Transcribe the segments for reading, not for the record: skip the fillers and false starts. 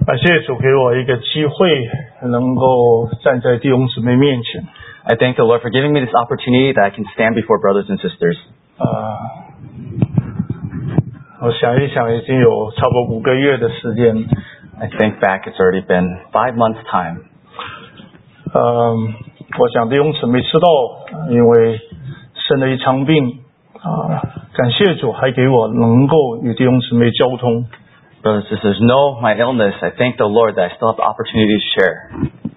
感谢主给我一个机会，能够站在弟兄姊妹面前。 I thank the Lord for giving me this opportunity that I can stand before brothers and sisters. 我想一想，已经有差不多5个月的时间。 I think back, it's already been 5 months' time. 我想弟兄姊妹知道，因为生了一场病，感谢主还给我能够与弟兄姊妹交通。 Brothers and sisters, know my illness. I thank the Lord that I still have the opportunity to share.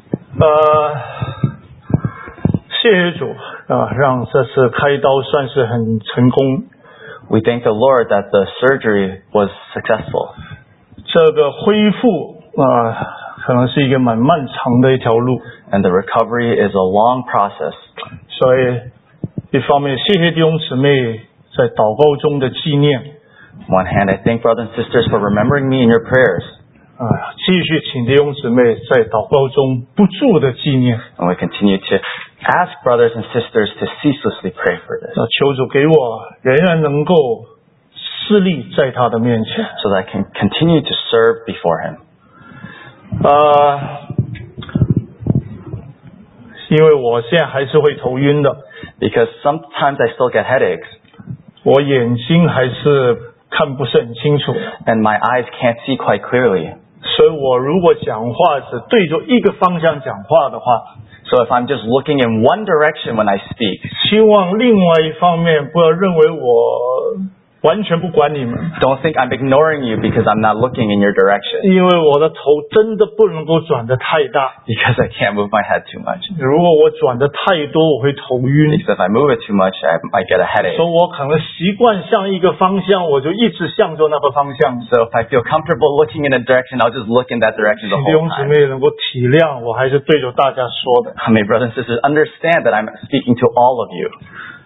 谢谢主让这次开刀算是很成功。 We thank the Lord that the surgery was successful. 这个恢复可能是一个蛮漫长的一条路。 And the recovery is a long process. 所以一方面谢谢弟兄姊妹在祷告中的纪念。 On one hand, I thank brothers and sisters for remembering me in your prayers. 继续请弟兄姊妹在祷告中不住的纪念。 And we continue to ask brothers and sisters to ceaselessly pray for this. 求主给我仍然能够侍立在他的面前。 So that I can continue to serve before Him. 因为我现在还是会头晕的。 Because sometimes I still get headaches. 我眼睛还是看不是很清楚。 And my eyes can't see quite clearly. 所以我如果讲话只对着一个方向讲话的话， So if I'm just looking in one direction when I speak, 希望另外一方面不要认为我完全不管你们。 don't think I'm ignoring you because I'm not looking in your direction. 因为我的头真的不能够转得太大。 Because I can't move my head too much. 如果我转得太多，我会头晕。 Because if I move it too much, I might get a headache. 所以我可能习惯向一个方向，我就一直向着那个方向。 So if I feel comfortable looking in a direction, I'll just look in that direction the 弟 whole 兄姊 time. 妹能够体谅，我还是对着大家说的。 May brothers and sisters understand that I'm speaking to all of you.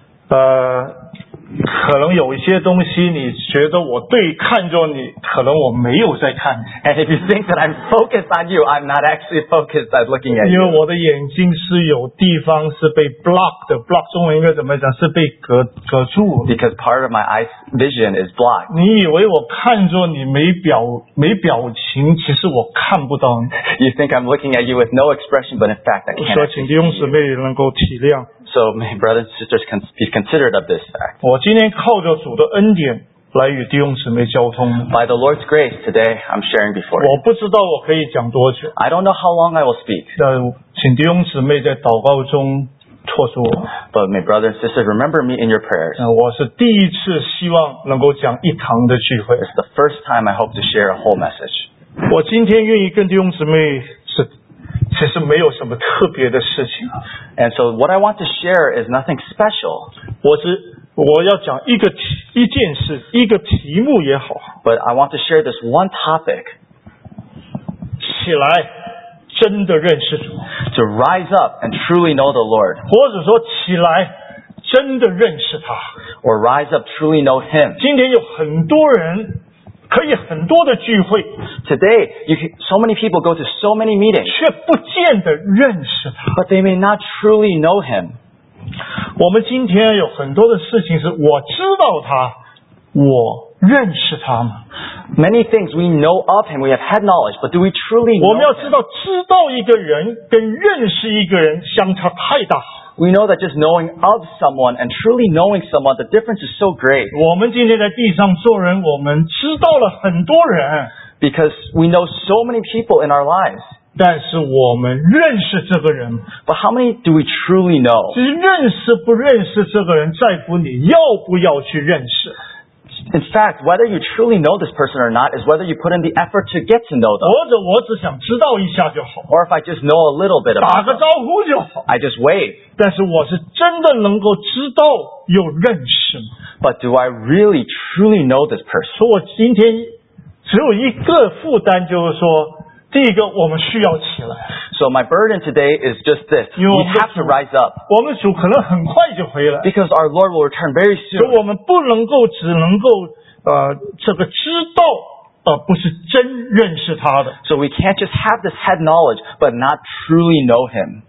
可能有一些东西你觉得我看着你，可能我没有在看。 And if you think that I'm focused on you, I'm not actually focused on looking at 因为 you. 我的眼睛是有地方是被 block 的 ，block 中文应该怎么讲？是被隔住。 Because part of my eye vision is blocked. 你以为我看着你没表情，其实我看不到你。 You think I'm looking at you with no expression, but in fact I can't 所以 actually 请弟兄 see 姊 you. 妹能够体谅。 So may brothers and sisters be considerate of this fact. 我今天靠着主的恩典来与弟兄姊妹交通。 By the Lord's grace, today I'm sharing before you. 我不知道我可以讲多久， I don't know how long I will speak, 请弟兄姊妹在祷告中托住我。 but may brothers and sisters remember me in your prayers. 我是第一次希望能够讲一堂的聚会。 It's the first time I hope to share a whole message. 我今天愿意跟弟兄姊妹其实没有什么特别的事情。 And so what I want to share is nothing special, 我要讲一件事，一个题目也好， but I want to share this one topic, 起来真的认识主， to rise up and truly know the Lord, 或者说起来真的认识他。 or rise up truly know Him. 今天有很多人可以很多的聚会， Today, so many people go to so many meetings, 却不见得认识他。 but they may not truly know Him. 我们今天有很多的事情是我知道他，我认识他吗？ Many things we know of Him, we have had knowledge, but do we truly 我们 know 要知 Him? 道，知道一个人跟认识一个人相差太大。 We know that just knowing of someone and truly knowing someone, the difference is so great. 我们今天在地上做人，我们知道了很多人， Because we know so many people in our lives. 但是我们认识这个人， But how many do we truly know? 只是认识不认识这个人，在乎你要不要去认识。 In fact, whether you truly know this person or not is whether you put in the effort to get to know them. 或者我只想知道一下就好， Or if I just know a little bit 打 about 个 them, 招呼就好。 I just wave. 但是我是真的能够知道又认识吗？ But do I really, truly know this person? 所以我今天只有一个负担，就是说，第一个我们需要起来。 So my burden today is just this. We have to rise up. 我们主可能很快就回来， Because our Lord will return very 所以 soon. 我们不能够只能够这个知道，不是真认识他的。 So we can't just have this head knowledge, but not truly know Him.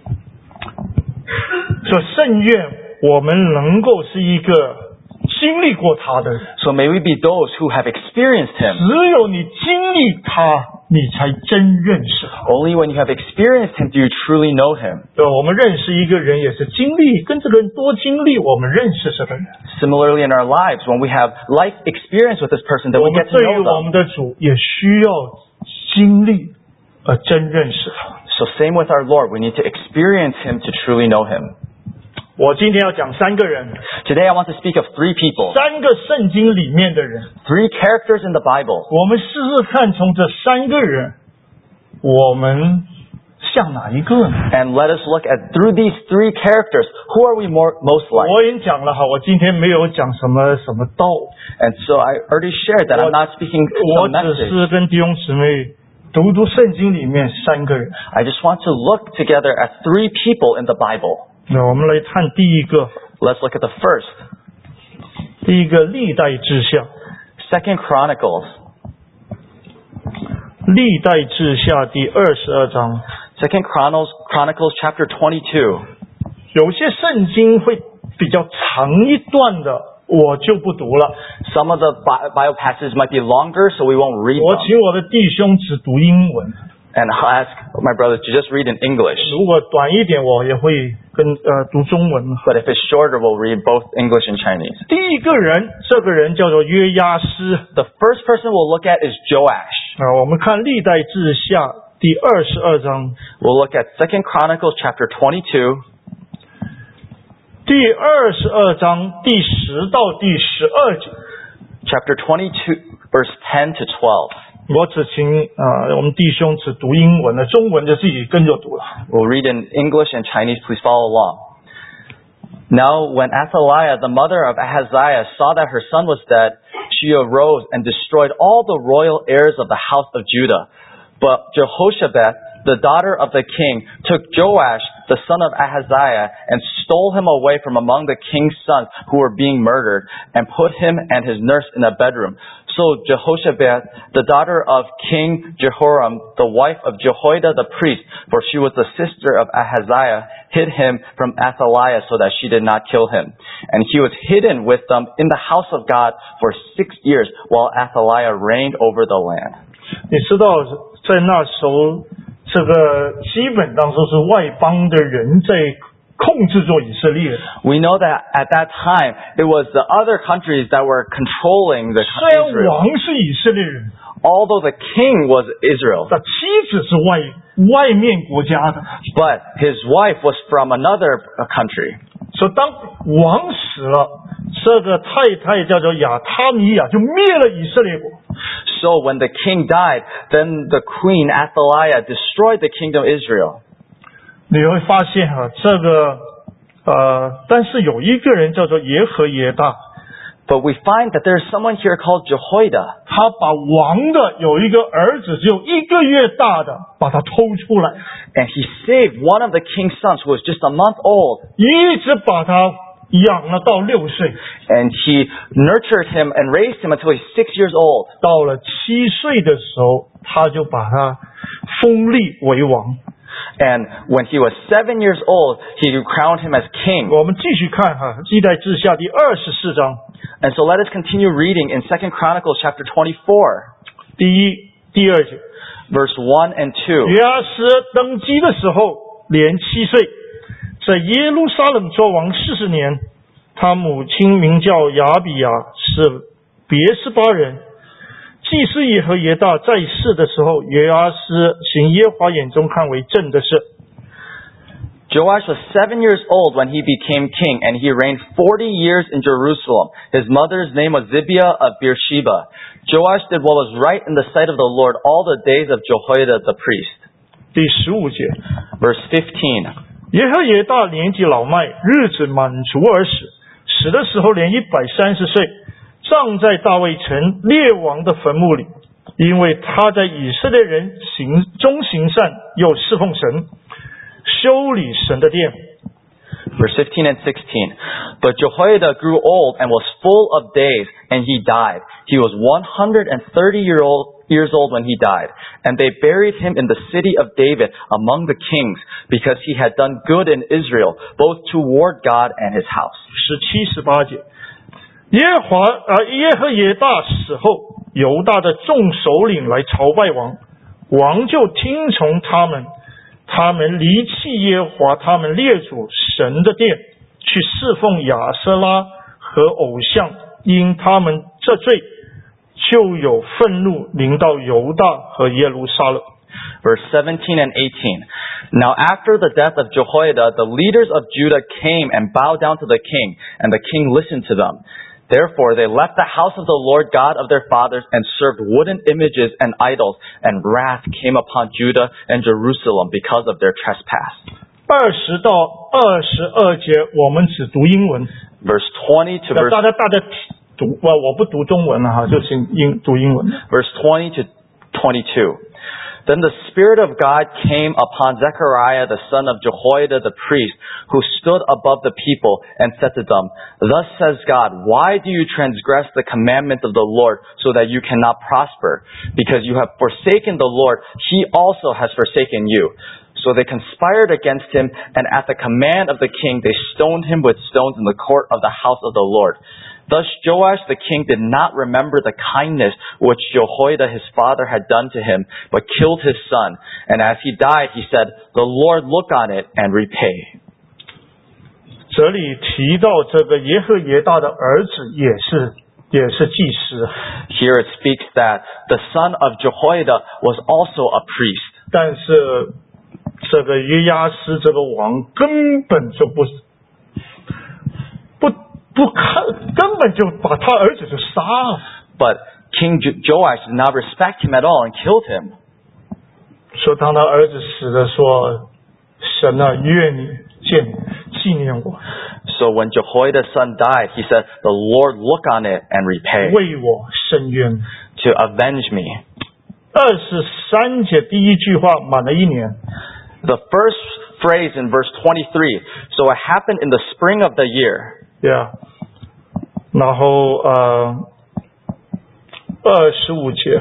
所以甚愿我们能够是一个经历过他的人。 So may we be those who have experienced Him. 只有你经历他， 你才真认识他。 Only when you have experienced Him do you truly know Him. 对，我们认识一个人也是经历，跟这个人多经历，我们认识这个人。 Similarly, in our lives, when we have life experience with this person, then 我 we 们 get to 对于 know 我们 them. 的主也需要经历真认识他。 So same with our Lord. We need to experience Him to truly know Him. 我今天要讲3个人， Today I want to speak of 3 people, 3个圣经里面的人。 3 characters in the Bible. 我们试试看，从这3个人，我们像哪一个呢？ And let us look at through these 3 characters, who are we most like? 我已经讲了哈，我今天没有讲什么道， And so I already shared that I'm not speaking 我 some 只 message. 是跟弟兄姊妹读圣经里面3个人。 I just want to look together at 3 people in the Bible. 那我们来看第一个， Let's look at the first. 第一个历代志下， 2 Chronicles. 历代志下第22章。 2 Chronicles chapter 22. 有些圣经会比较长一段的，我就不读了。 Some of the Bible passages might be longer, so we won't read 我 them. 请我的弟兄只读英文， And I'll ask my brothers to just read in English. 如果短一点，我也会读中文。 But if it's shorter, we'll read both English and Chinese. 第一个人，这个人叫做约押斯。 The first person we'll look at is Joash. 我们看历代志下第22章， We'll look at 2 Chronicles chapter 22. 第22章第10到第12节。 Chapter 22, verse 10 to 12. 我只请我们弟兄只读英文的，中文就自己跟着读了。 We'll read in English and Chinese. Please follow along. Now, when Athaliah, the mother of Ahaziah, saw that her son was dead, she arose and destroyed all the royal heirs of the house of Judah. But Jehoshabeth, the daughter of the king, took Joash, the son of Ahaziah, and stole him away from among the king's sons who were being murdered, and put him and his nurse in a bedroom. So Jehoshabeth, the daughter of King Jehoram, the wife of Jehoiada the priest, for she was the sister of Ahaziah, hid him from Athaliah so that she did not kill him. And he was hidden with them in the house of God for 6 years, while Athaliah reigned over the land. 你知道，在那时候，这个基本上都是外邦的人在控制住以色列。 We know that at that time, it was the other countries that were controlling the 虽然 Israel. 王是以色列人， Although the king was Israel, 但妻子是外面国家的。 but his wife was from another country. 所以当王死了，这个太太叫做亚他米亚就灭了以色列国。 So when the king died, then the queen Athaliah destroyed the kingdom of Israel. 你会发现这个但是有一个人叫做耶和耶大， But we find that there's someone here called Jehoiada. 他把王的有一个儿子只有1个月大的把他偷出来， And he saved one of the king's sons who was just a month old. 一直把他养了到6岁， And he nurtured him and raised him until he's 6 years old. 到了7岁的时候，他就把他封立为王。 And when he was 7 years old, he crowned him as king. 我们继续看历代志下第24章 And so let us continue reading in 2 Chronicles chapter 24, 第1、第2节。 verse 1 and 2. 约阿斯登基的时候年7岁，在耶路撒冷作王40年。他母亲名叫亚比亚，是别是巴人。祭司耶和耶大在世的时候，约阿斯行耶和华眼中看为正的事。 Joash was 7 years old when he became king, and he reigned 40 years in Jerusalem. His mother's name was Zibiah of Beersheba. Joash did what was right in the sight of the Lord all the days of Jehoiada the priest. 第15节， Verse 15. 耶和耶大年纪老迈，日子满足而死，死的时候年130岁，葬在大卫城列王的坟墓里，因为他在以色列人中行善，又侍奉神，修理神的殿。 Verse 15 and 16. But Jehoiada grew old and was full of days, and he died. He was 130 years old when he died. And they buried him in the city of David among the kings, because he had done good in Israel, both toward God and his house. 17、18节，耶和耶大死后，犹大的众首领来朝拜王， 王就听从他们，他们离弃耶和华他们列祖神的殿，去侍奉亚舍拉和偶像，因他们这罪，就有愤怒临到犹大和耶路撒冷。 Verse 17 and 18. Now after the death of Jehoiada, the leaders of Judah came and bowed down to the king, and the king listened to them. Therefore they left the house of the Lord God of their fathers and served wooden images and idols, and wrath came upon Judah and Jerusalem because of their trespass. 20到22节我们只读英文， Verse 20 to verse 大家读，我不读中文了哈，就是读英文。 Verse 20 to 22. Then the Spirit of God came upon Zechariah the son of Jehoiada the priest, who stood above the people, and said to them, Thus says God, why do you transgress the commandment of the Lord, so that you cannot prosper? Because you have forsaken the Lord, He also has forsaken you. So they conspired against him, and at the command of the king they stoned him with stones in the court of the house of the Lord. Thus Joash the king did not remember the kindness which Jehoiada his father had done to him, but killed his son. And as he died, he said, The Lord look on it and repay. 这里提到这个耶和耶大的儿子也是祭司， Here it speaks that the son of Jehoiada was also a priest. 但是这个约押斯这个王根本就根本就把他儿子就杀了。 But King Joash did not respect him at all and killed him. 说当他儿子死了，说神啊，愿你纪念我， So when Jehoiada's son died, he said, The Lord look on it and repay, 为我伸冤。 to avenge me. 23节第一句话满了1年。 The first phrase in verse 23, so it happened in the spring of the year. Yeah. 然后25节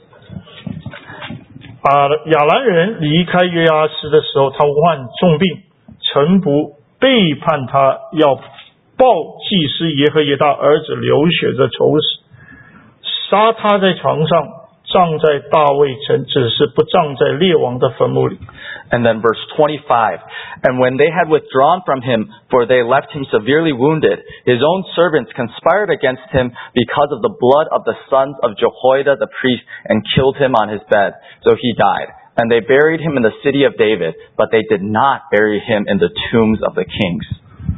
亚兰人离开约押斯的时候，他患重病，臣仆背叛他，要报祭司耶和耶大儿子流血的仇死，杀他在床上，葬在大卫城，只是不葬在列王的坟墓里。 And then verse 25, and when they had withdrawn from him, for they left him severely wounded, his own servants conspired against him because of the blood of the sons of Jehoiada the priest, and killed him on his bed. So he died. And they buried him in the city of David, but they did not bury him in the tombs of the kings.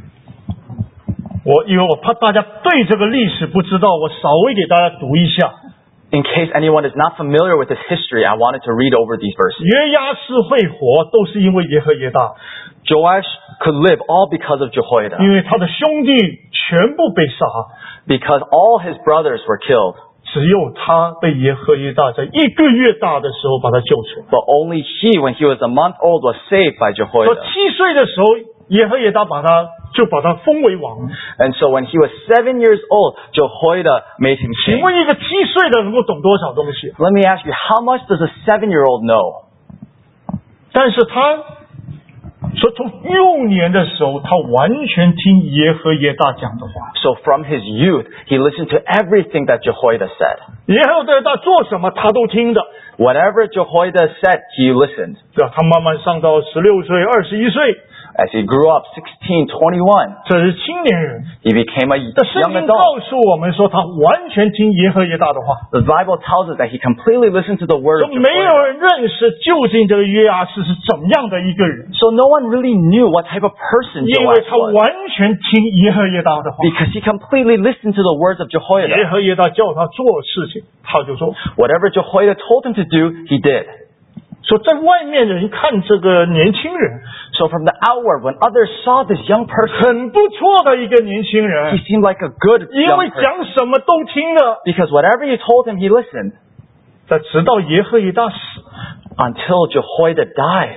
因为我怕大家对这个历史不知道，我稍微给大家读一下。 In case anyone is not familiar with this history, I wanted to read over these verses. 约押斯会活，都是因为耶和耶大， Joash could live all because of Jehoiada, 因为他的兄弟全部被杀， because all his brothers were killed, 只有他被耶和耶大在1个月大的时候把他救出来。 but only he, when he was a month old, was saved by 说 Jehoiada. 7岁的时候，耶和耶大把他封为王。 And so when he was 7 years old, Jehoiada made him 请 king. 问一个7岁的能够懂多少东西？ Let me ask you, how much does a 7-year-old know? 但是他说从幼年的时候，他完全听耶和耶大讲的话。 So from his youth, he listened to everything that Jehoiada said. 耶和耶大做什么，他都听的。 Whatever Jehoiada said, he listened. 对吧？他慢慢上到16岁、21岁， As he grew up, 16, 21, 这是青年人。 he became a 这圣 young 经 adult. 告诉我们说，他完全听耶和耶大的话。 The Bible tells us that he completely listened to the word 说 of 没有 Jehoiada. 人认识究竟这个约押斯是怎么样的一个人， So no one really knew what type of person 因为 Joash 他 was, 完全听耶和耶大的话。 because he completely listened to the words of 耶 Jehoiada. 和耶大叫他做事情，他就做。 Whatever Jehoiada told him to do, he did. 说在外面的人看这个年轻人 So from the outward, when others saw this young person, 很不错的一个年轻 he 人， seemed like a good 因 young 为 person. 讲什么都听的。 Because whatever you told him, he listened. 但直到耶和耶大死， Until Jehoiada died.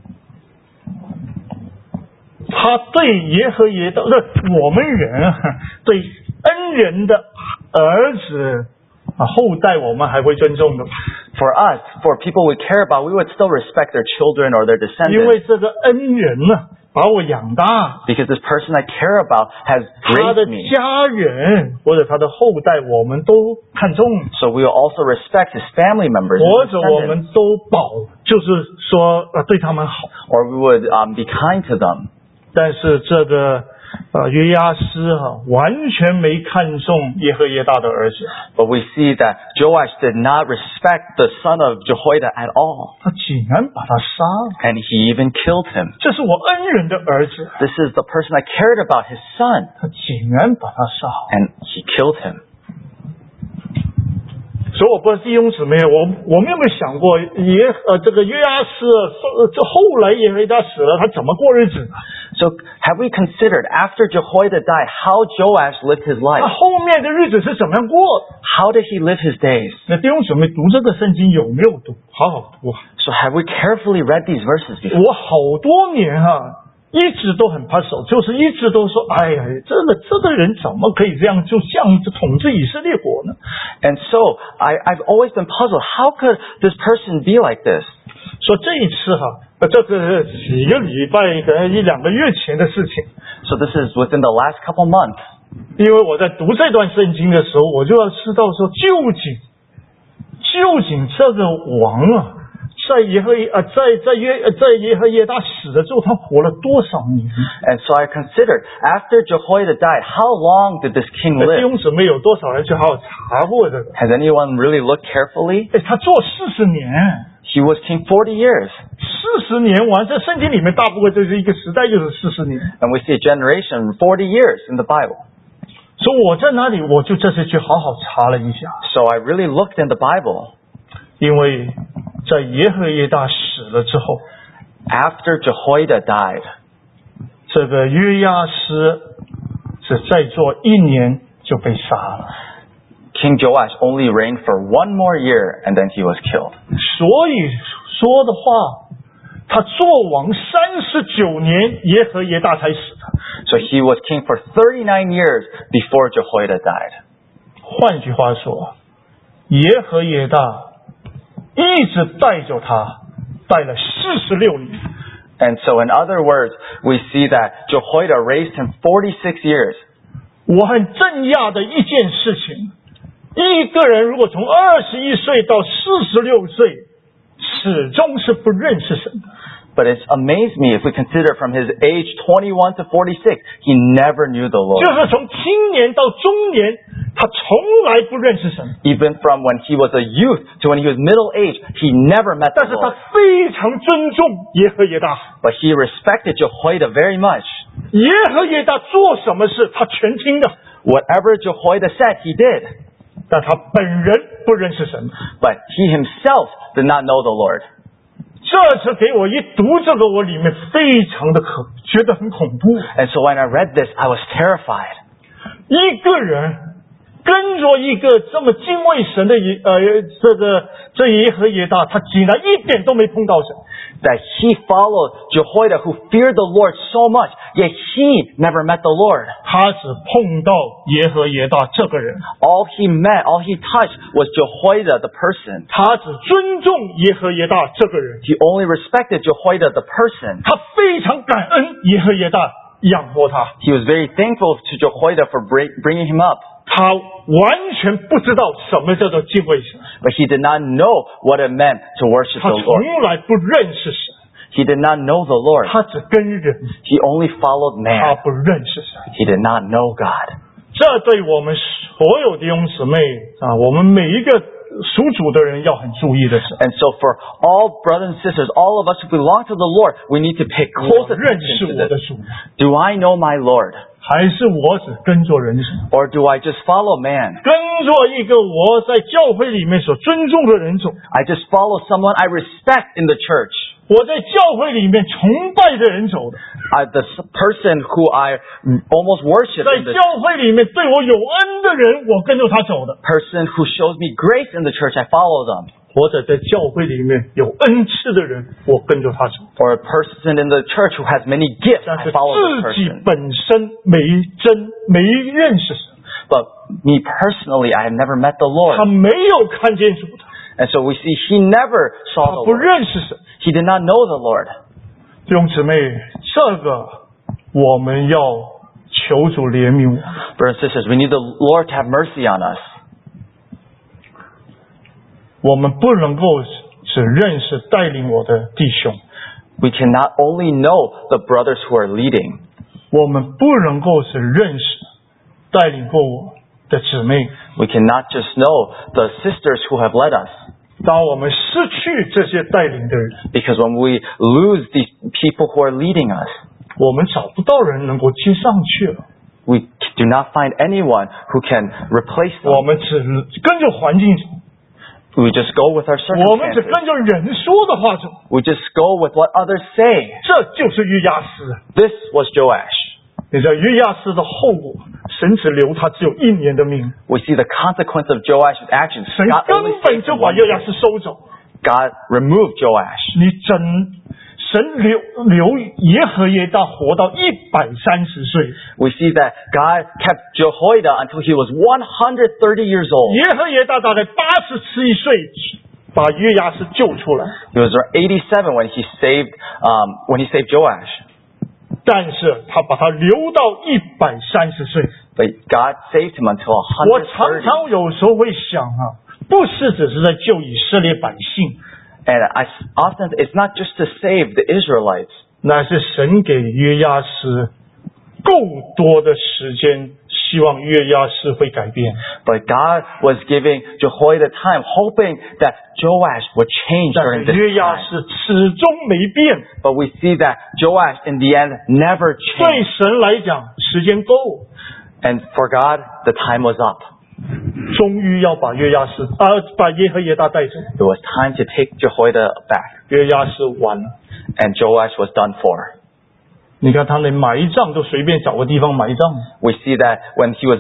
他对耶和耶大，我们人对恩人的儿子后代，我们还会尊重的， For us, for people we care about, we would still respect their children or their 因 descendants. 为这个恩人呢， 把我养大， because this person I care about has 他的 raised me. 家人或者他的后代，我们都看重， So we will also respect his family members 或 and 者我 descendants, 们都就是说对他们好。 or we would be kind to them. 但是这个约押斯完全没看重耶和耶大的儿子， But we see that Joash did not respect the son of Jehoiada at all, 他竟然把他杀了。 and he even killed him. 这是我恩人的儿子， This is the person I cared about, his son, 他竟然把他杀了。 and he killed him. 所以我不知道弟兄姊妹，我们有没有想过这个约押斯这后来耶和耶大死了，他怎么过日子呢？ So have we considered after Jehoiada died how Joash lived his 他 life? 后面的日子是怎么样过的？ How did he live his days? 那弟兄姊妹读这个圣经有没有读？好好读啊！ So have we carefully read these verses before? 我好多年一直都很怕手，就是一直都说，哎呀，这个人怎么可以这样，就像统治以色列国呢？ And so I've always been puzzled. How could this person be like this? 说这一次这个几个礼拜，可能1-2个月前的事情。 So this is within the last couple months. 因为我在读这段圣经的时候，我就要知道说，究竟这个王在耶和耶大死了之后，他活了多少年？ And so I considered, after Jehoiada died, how long did this king 弟 live? 兄姊妹有多少人去好好查过这个？ Has anyone really looked carefully? 他做40年。 He was king 40 years. 40年完，在圣经里面大部分就是一个时代，就是40年。 And we see a generation, 40 years in the Bible. 所以我在那里，我就这次去好好查了一下， So I really looked in the Bible. 因为在耶和耶大死了之后， After Jehoiada died, 这个约押斯是再做1年就被杀了。 King Joash only reigned for 1 more year and then he was killed. 所以说的话，他做王39年，耶和耶大才死的。 So he was king for 39 years before Jehoiada died. 换句话说，耶和耶大一直带着他，带了46年。 And so in other words, we see that Jehoiada raised him 46 years. 我很震讶的一件事情，一个人如果从21岁到46岁，始终是不认识神的。 But it's amazed me if we consider from his age 21 to 46, he never knew the 就 Lord. 是从青年到中年，他从来不认识神， Even from when he was a youth to when he was middle age, he never met 但 the 是他 Lord. 非常尊重耶和耶大。 But he respected Jehoiada very much. 耶和耶大做什么事，他全听的， Whatever Jehoiada said, he did. 但他本人不认识神。 But he himself did not know the Lord. 这次给我一读这个，我里面非常的觉得很恐怖。 And so when I read this, I was terrified. 一个人跟着一个这么敬畏神的这耶和耶大，他竟然一点都没碰到神。 That he followed Jehoiada who feared the Lord so much, yet he never met the Lord. 他只碰到耶和耶大这个人， All he met, all he touched was Jehoiada the person. 他只尊重耶和耶大这个人， He only respected Jehoiada the person. 他非常感恩耶和耶大养活他， He was very thankful to Jehoiada for bringing him up. 他完全不知道什么叫做敬畏神， But he did not know what it meant to worship 他 the 从 Lord. 来不认识神， He did not know the Lord. 他只跟人， He only followed 他 man. 不认识神。 He did not know God. 这对我们所有弟兄姊妹我们每一个属主的人要很注意的是， And so for all brothers and sisters, all of us who belong to the Lord, we need to pay 我 close 认识 attention to 我的 this. 主， Do I know my Lord? 还是我只跟着人生， Or do I just follow man? 跟着一个我在教会里面所尊重的人走， I just follow someone I respect in the church. 我在教会里面崇拜的人走的， The person who I almost worship 在 in the 教会里面对我有恩的人，我跟着他走的， person who shows me grace in the church, I follow them. 或者在教会里面有恩赐的人，我跟着他走。 Or a person in the church who has many gifts, 但 I 是 follow this 自己 person. 本身没认识神， But me personally, I have never met the 他 Lord. 没有看见主的， And so we see he never 他 saw the 不 Lord. 认识神。 He did not know the Lord. 弟兄姊妹，这个我们要求主怜悯我们。 Brothers and sisters, we need the Lord to have mercy on us. 我们不能够只认识带领我的弟兄， We cannot only know the brothers who are leading. 我们不能够只认识带领过我的姊妹。 We cannot just know the sisters who have led us. 当我们失去这些带领的人， Because when we lose these people who are leading us, 我们找不到人能够接上去了。 we do not find anyone who can replace 我 them. 们只跟着环境走， We just go with our 我们只 circumstances. 跟着人说的话走， We just go with what others say. 这就是约押斯。 This was Joash. 你知道约押斯的后果，神只留他只有1年的命， We see the consequence of Joash's actions. 神 God 根 only 本 saved 就 him 把 one 约押 year. 斯收走。 God removed Joash. 神留耶和耶大活到130岁， We see that God kept Jehoiada until he was 130 years old. 耶和耶大大概87岁，把约押斯救出来。 He was 87 when he saved Joash. 但是他把他留到130岁。 But God saved him until 我常 130. 常有时候会想啊，不是只是在救以色列百姓， And often it's not just to save the Israelites. 乃是神给约押斯够多的时间，希望约押斯会改变。 But God was giving Jehoiada time, hoping that Joash would change 但 during 是 this 约押 time. 斯始终没变。 But we see that Joash in the end never 对 changed. 神来讲，时间够， And for God, the time was up. 终于要把把耶和耶大带走。 It was time to take Jehoiada back. 约押斯完了。 And Joash was done for. 你看他连埋葬都随便找个地方埋葬， We see that when he was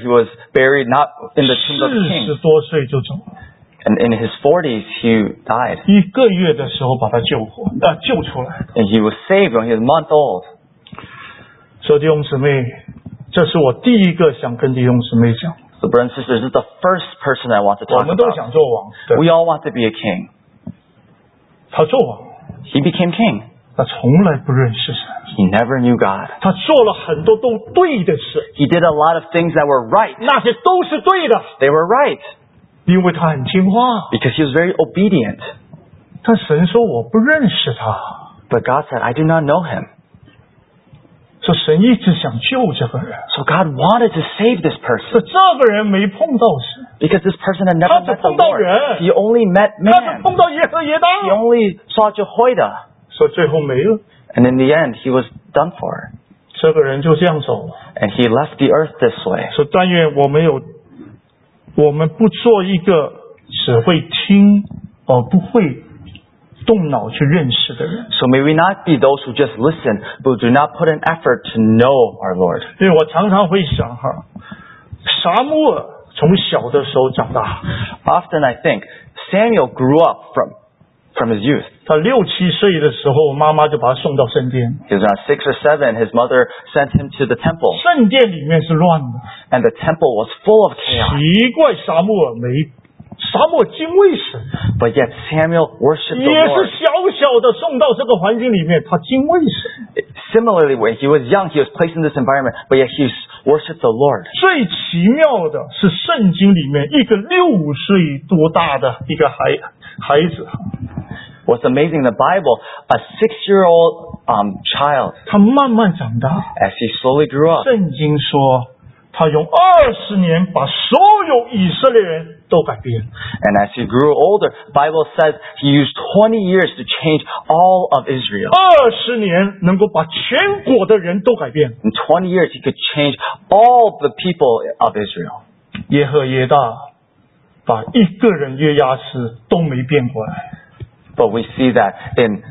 buried not in the tomb of the 40 king. 多岁就走了。 And in his 40s, he died. 1个月的时候把他救出来。 And he was saved when he was a month old. 所以弟兄姊妹，这是我第一个想跟弟兄姊妹讲， So brothers and sisters, this is the first person I want to 我 talk 们都 about. 想做王，对， We all want to be a king. 他做王， He became king. 他从来不认识神， He never knew God. 他做了很多都对的事， He did a lot of things that were right. 那些都是对的， They were right 因为他很听话。 because he was very obedient. 但神说我不认识他， But God said, I do not know him. 说神一直想救这个人， So God wanted to save this 说 person 这个人没碰到神， because this person had never 他只 met the 碰到 Lord. 人， He only met 他只 man. 碰到耶和耶大， He only saw Jehoiada. 说最后没了， And in the end, he was done for. 这个人就这样走了。 And he left the earth this way. 说但愿我们不做一个只会听而不会动脑去认识的人。 So may we not be those who just listen, but do not put an effort to know our Lord. 因为我常常会想哈，撒母耳从小的时候长大， Often I think Samuel grew up from his youth. 他6、7岁的时候，妈妈就把他送到圣殿。 He was around 6 or 7. His mother sent him to the temple. 圣殿里面是乱的， And the temple was full of chaos. 奇怪，撒母耳敬畏神， But yet Samuel worshipped the 也是 Lord. 小的送到这个环境里面，他敬畏神。 Similarly, when he was young, he was placed in this environment, but yet he worshipped the Lord. 最奇妙的是圣经里面一个6岁多大的一个孩子， What's amazing in the Bible, a 6-year-old child, 他慢慢长大。 as he slowly grew up, 圣经说，他用20年把所有以色列人都改变。 and as he grew older, Bible says he used 20 years to change all of Israel. 20年能够把全国的人都改变。 In 20 years, he could change all the people of Israel. 耶和耶大把一个人约押斯都没变过来。 But we see that in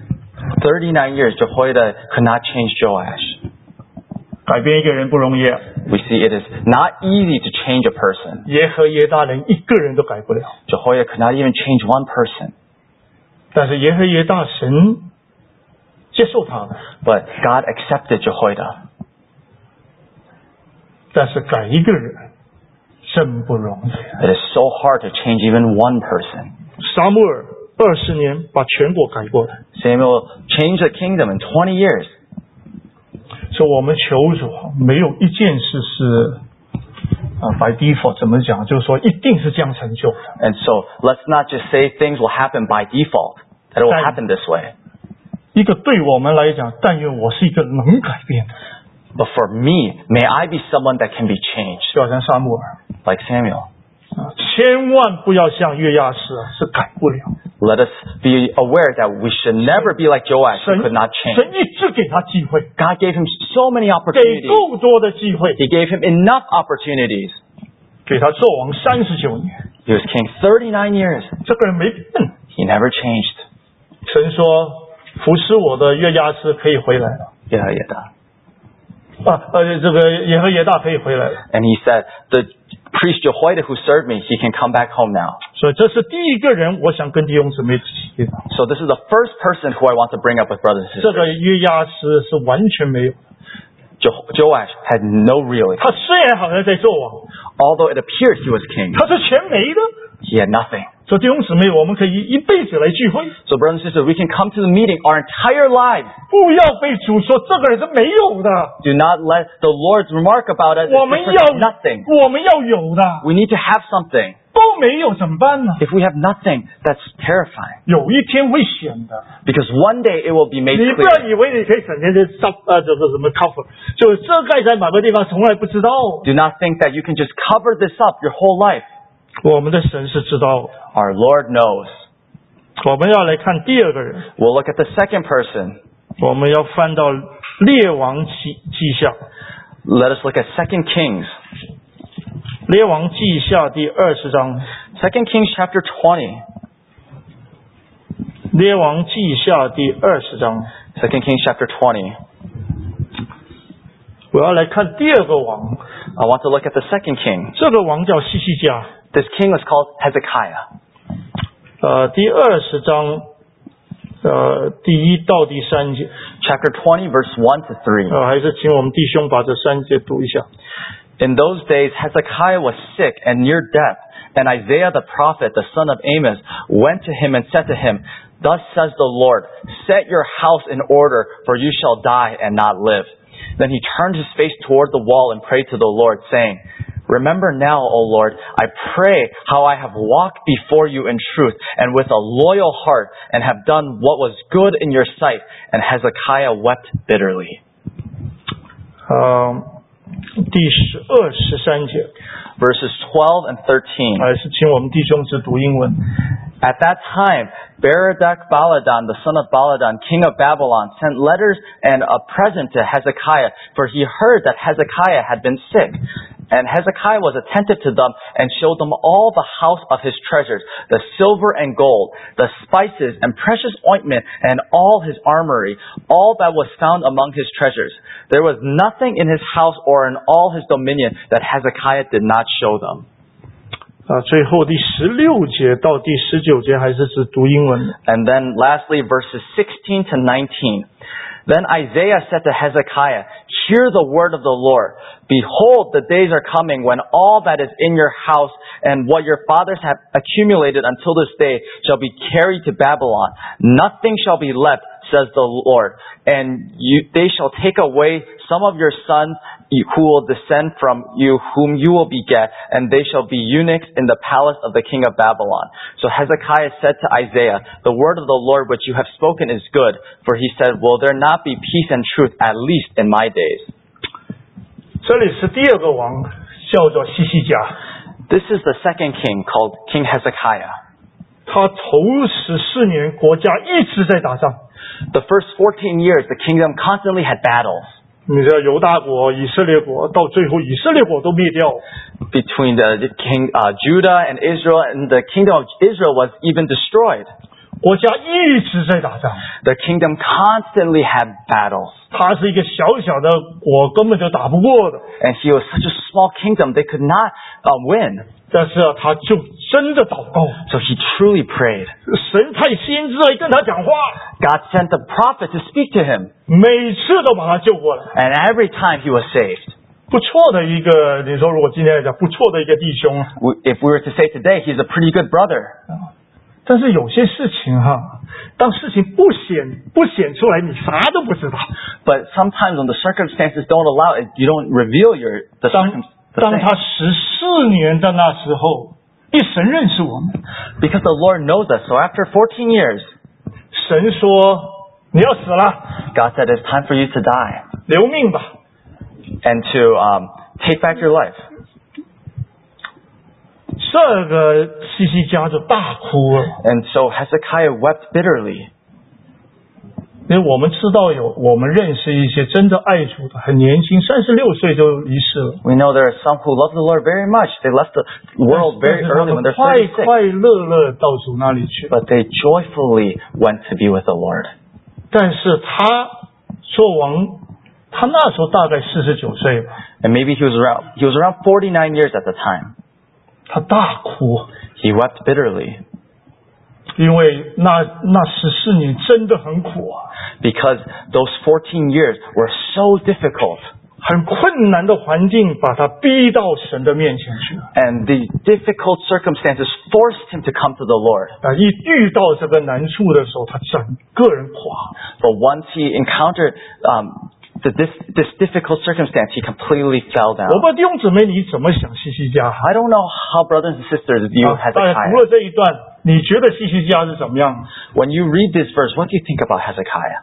39 years, Jehoiada could not change Joash. 改变一个人不容易， We see it is not easy to change a person. 耶和耶大连一个人都改不了。 Jehoiada could not even change one person. 但是耶和耶大神接受他了， But God accepted Jehoiada. 但是改一个人真不容易。 It is so hard to change even one person. 撒母耳 20年把全国改过来。 Samuel changed the kingdom in 20 years. 所以我们求主，没有一件事是by default 怎么讲，就是说一定是这样成就的。 And so let's not just say things will happen by default, that it will happen this way. 一个对我们来讲，但愿我是一个能改变的， But for me, may I be someone that can be changed, 就好像撒母耳 like Samuel. 千万不要像约亚斯是改不了。 Let us be aware that we should never be like Joash, who could not 神 change. 一直给他机会， God gave him so many 给 opportunities. 够多的机会， He gave him enough opportunities. 给他做王39年， He was king 39 years. 这个人没变。 He never changed. 神说服侍我的约亚斯可以回来了， Yeah. 这个耶和耶大可以回来了。 And he said, the priest Jehoiada who served me, he can come back home now. 所以这是第一个人，我想跟弟兄姊妹提的。 So this is the first person who I want to bring up with brothers and 这个 sisters. 约亚斯是完全没有， Joash had no real, 他虽然好像在做王， although it appeared he was king, 他是全没的。 he had nothing. 所以弟兄姊妹，我们可以一辈子来聚会， So brothers and sisters, we can come to the meeting our entire lives. 不要被主说这个人是没有的， Do not let the Lord's remark about us 我们 is 要 nothing. 我们要有的， We need to have something. 都没有怎么办呢？ If we have nothing, that's terrifying. 有一天会显的。 Because one day it will be made 你不 clear. 要以为你可以整天的这个什么 cover，就遮盖在某个地方，从来不知道。 Do not think that you can just cover this up your whole life. 我们的神是知道的。 Our Lord knows. 我们要来看第二个人， We'll look at the second person. 我们要翻到列王记下， Let us look at 2 Kings. 列王记下第20章， 2 Kings chapter 20. 列王记下第20章， 2 Kings chapter 20. 我要来看第二个王， I want to look at the second king. 这个王叫西西家。 This king was called Hezekiah. 第20章，第1到第3节， Chapter 20 verse 1 to 3. 还是请我们弟兄把这3节读一下。 In those days Hezekiah was sick and near death, and Isaiah the prophet, the son of Amos, went to him and said to him, Thus says the Lord, set your house in order, for you shall die and not live. Then he turned his face toward the wall and prayed to the Lord, saying, Remember now, O Lord, I pray how I have walked before you in truth and with a loyal heart and have done what was good in your sight. And Hezekiah wept bitterly. 第12、13节， Verses 12 and 13. 还是请我们弟兄只读英文。 At that time, Berodach Baladan, the son of Baladan, king of Babylon, sent letters and a present to Hezekiah, for he heard that Hezekiah had been sick. And Hezekiah was attentive to them and showed them all the house of his treasures, the silver and gold, the spices and precious ointment, and all his armory, all that was found among his treasures. There was nothing in his house or in all his dominion that Hezekiah did not show them. 最后第16节到第19节还是只读英文的。 And then lastly, verses 16 to 19. Then Isaiah said to Hezekiah, Hear the word of the Lord. Behold, the days are coming when all that is in your house and what your fathers have accumulated until this day shall be carried to Babylon. Nothing shall be left, says the Lord. And they shall take away some of your sons who will descend from you, whom you will beget, and they shall be eunuchs in the palace of the king of Babylon. So Hezekiah said to Isaiah, The word of the Lord which you have spoken is good. For he said, Will there not be peace and truth, at least in my days? 这里是第二个王，叫做西西家。 This is the second king called King Hezekiah. 他头14年国家一直在打仗。 The first 14 years, the kingdom constantly had battles. 你知道犹大国、以色列国，到最后以色列国都灭掉。 Between the king Judah and Israel, and the kingdom of Israel was even destroyed. 国家一直在打仗。 The kingdom constantly had battles. 他是一个小小的国，根本就打不过的。 And he was such a small kingdom, they could not win. 但是他就真的祷告， So he truly prayed. 神派先知来跟他讲话， God sent the prophet to speak to him. 每次都把他救过来。 And every time he was saved. 不错的一个，你说如果今天来讲，不错的一个弟兄。 If we were to say today, he's a pretty good brother. 但是有些事情当事情不显出来，你啥都不知道。 But sometimes when the circumstances don't allow it, you don't reveal the 当他 thing. 14年的那时候，神认识我们， Because the Lord knows us. So after 14 years, 神说你要死了， God said it's time for you to die 留命吧。 and to take back your life. 这个希西家就大哭了， And so Hezekiah wept bitterly. 因为我们知道我们认识一些真的爱主的，很年轻，36岁就离世了。 We know there are some who love the Lord very much. They left the world very 但是他 early when 们 they're 快 36. 快乐乐到主那里去。 But they joyfully went to be with the Lord. 但是他做王，他那时候大概49岁吧， And maybe he was around 49 years at the time. 他大哭， He wept bitterly 因为那14年真的很苦啊， because those 14 years were so difficult. 很困难的环境把他逼到神的面前去了。 And the difficult circumstances forced him to come to the Lord. 一遇到这个难处的时候，他整个人垮。 But once he encountered this difficult circumstance, he completely fell down. 我不知道弟兄姊妹你怎么想希西家？ I don't know how brothers and sisters view 大家读 Hezekiah. 了这一段，你觉得希西家是怎么样？ When you read this verse, what do you think about Hezekiah?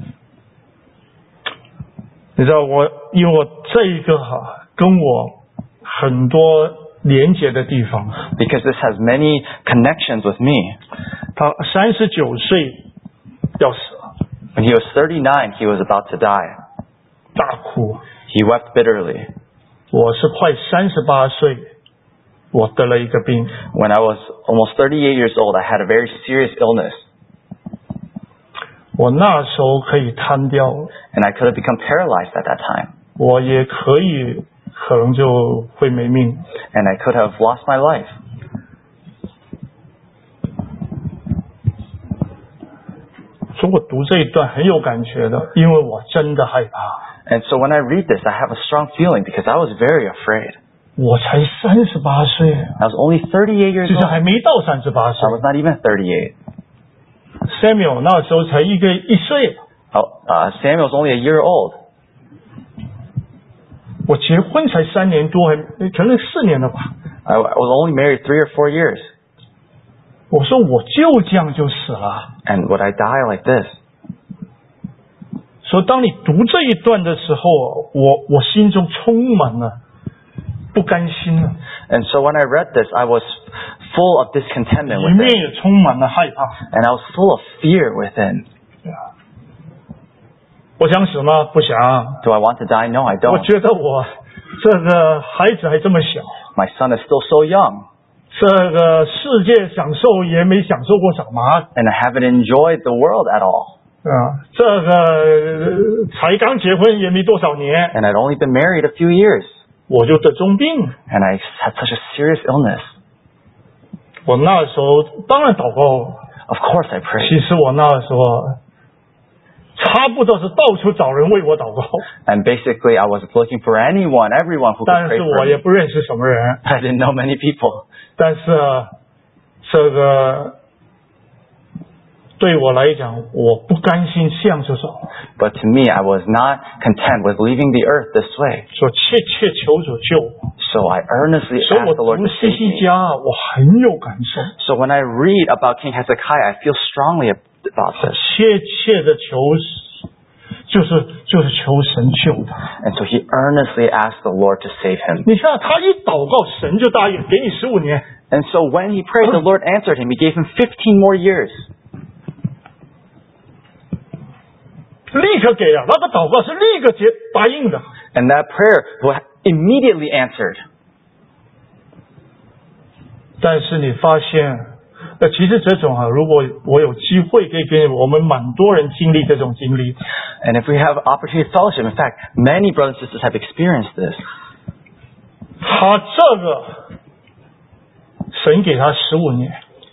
你知道因为我这一个跟我很多连结的地方。 Because this has many connections with me. 他39岁要死了， When he was 39, he was about to die. 大哭。 He wept bitterly. 我是快38岁，我得了一个病， When I was almost 38 years old, I had a very serious illness. 我那时候可以瘫掉， And I could have become paralyzed at that time. 我也可能就会没命。 And I could have lost my life. 所以我读这一段很有感觉的，因为我真的害怕。 And so when I read this, I have a strong feeling because I was very afraid. 我才38岁， I was only 38 years 就是 old. 还没到38 I 岁。 was not even 38. Samuel 那时候才1岁， Samuel was only a year old. 我结婚才3年多，可能4年了吧。 I was only married 3 or 4 years. 我说我就这样就死了。 And would I die like this? 所以当你读这一段的时候，我心中充满了不甘心了， And so when I read this, I was full of discontentment 里 with 面 it. 也充满了害怕。 And I was full of fear within. 我想死吗？不想。 Do I want to die? No, I 我 don't. 觉得我这个孩子还这么小， My son is still so young. 这个世界享受也没享受过什么 And I haven't enjoyed the world at all. 这个才刚结婚也没多少年， And I'd only been married a few years. 我就得重病。 And I had such a serious illness. 我那时候当然祷告， Of course I prayed. 其实我那时候差不多是到处找人为我祷告， And basically I was looking for everyone who could 但 pray 是 for 我也 me. 不认识什么人。 I didn't know many people. 但是这个对我来讲，我不甘心这样就走， But to me, I was not content with leaving the earth this way. 说切切求主救我。 So I earnestly 所以 asked 我 the Lord 读 to 西 save 西 me. 家，我很有感受， So when I read about King Hezekiah, I feel strongly about this. 切切的求，就是求神救他。 And so he earnestly asked the Lord to save him. 你看他一祷告，神就答应给你15年。 And so when he prayed, the Lord answered him. He gave him 15 more years. 立刻给了，那个祷告是立刻答应的。 And that prayer was immediately answered. 但是你发现，其实这种如果我有机会，可以跟我们蛮多人经历这种经历。 And if we have opportunity to fellowship, in fact, many brothers and sisters have experienced this. 他这个神给他15年，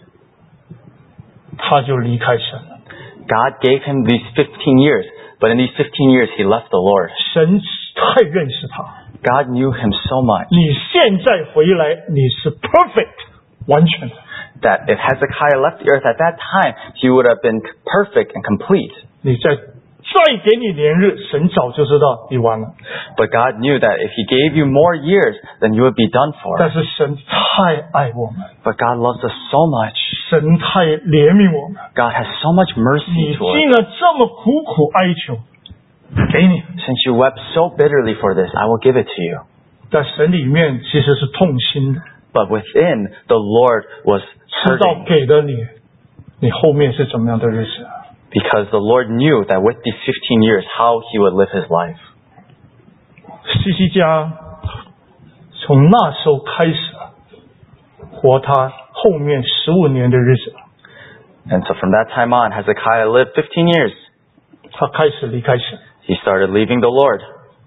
他就离开神了。 God gave him these 15 years, but in these 15 years, he left the Lord. 神太认识他， God knew him so much. 你现在回来，你是 perfect 完全的。 that if Hezekiah left the earth at that time, he would have been perfect and complete. 你再给你年日，神早就知道你完了。 But God knew that if He gave you more years, then you would be done for. 但是神太爱我们， But God loves us so much. 神太怜悯我们， God has so much 你 mercy 竟 towards us. 然这么苦苦哀求，给你。 Since you wept so bitterly for this, I will give it to you. 在神里面其实是痛心的， But within, the Lord was 知道 hurting 给了你，你后面是怎么样的日子。 because the Lord knew that with these 15 years, how He would live His life. 西西家从那时候开始活他后面15年的日子， And so from that time on, Hezekiah lived 15 years. 他开始离开神， He started leaving the Lord.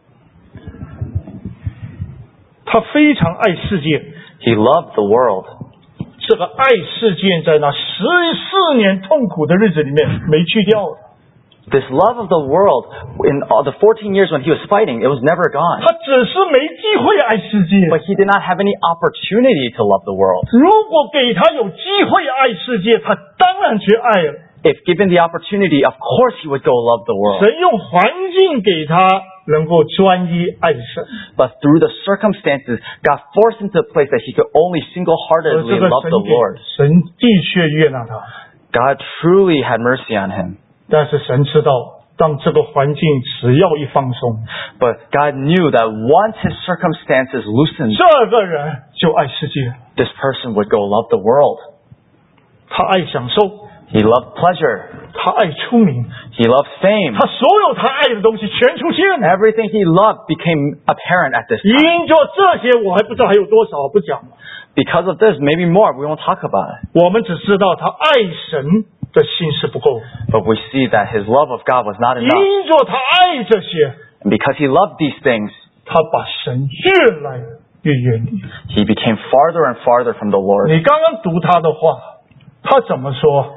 他非常爱世界。 He loved the world. 这个爱世界在那14年痛苦的日子里面没去掉的， This love of the world, in all the 14 years when he was fighting, it was never gone. 他只是没机会爱世界。 But he did not have any opportunity to love the world. 如果给他有机会爱世界，他当然去爱了。 If given the opportunity, of course he would go love the world. 神用环境给他能够专一爱神， But through the circumstances, God forced him to a place that he could only 而 single-heartedly 这个 love 神 the 给 Lord. 神的确悦纳他， God truly had mercy on him. 但是神知道，当这个环境只要一放松， But God knew that once his circumstances loosened, 这个人就爱世界， this person would go love the world. 他爱享受， He loved pleasure. 他爱出名， He loved fame. 他所有他爱的东西全出现了。 Everything he loved became apparent at this time. 因着这些，我还不知道还有多少，不讲了。 Because of this, maybe more, we won't talk about it. 我们只知道他爱神的心是不够， But we see that his love of God was not enough. 因着他爱这些， And because he loved these things, 他把神越来越远离。 he became farther and farther from the Lord. 你刚刚读他的话，他怎么说？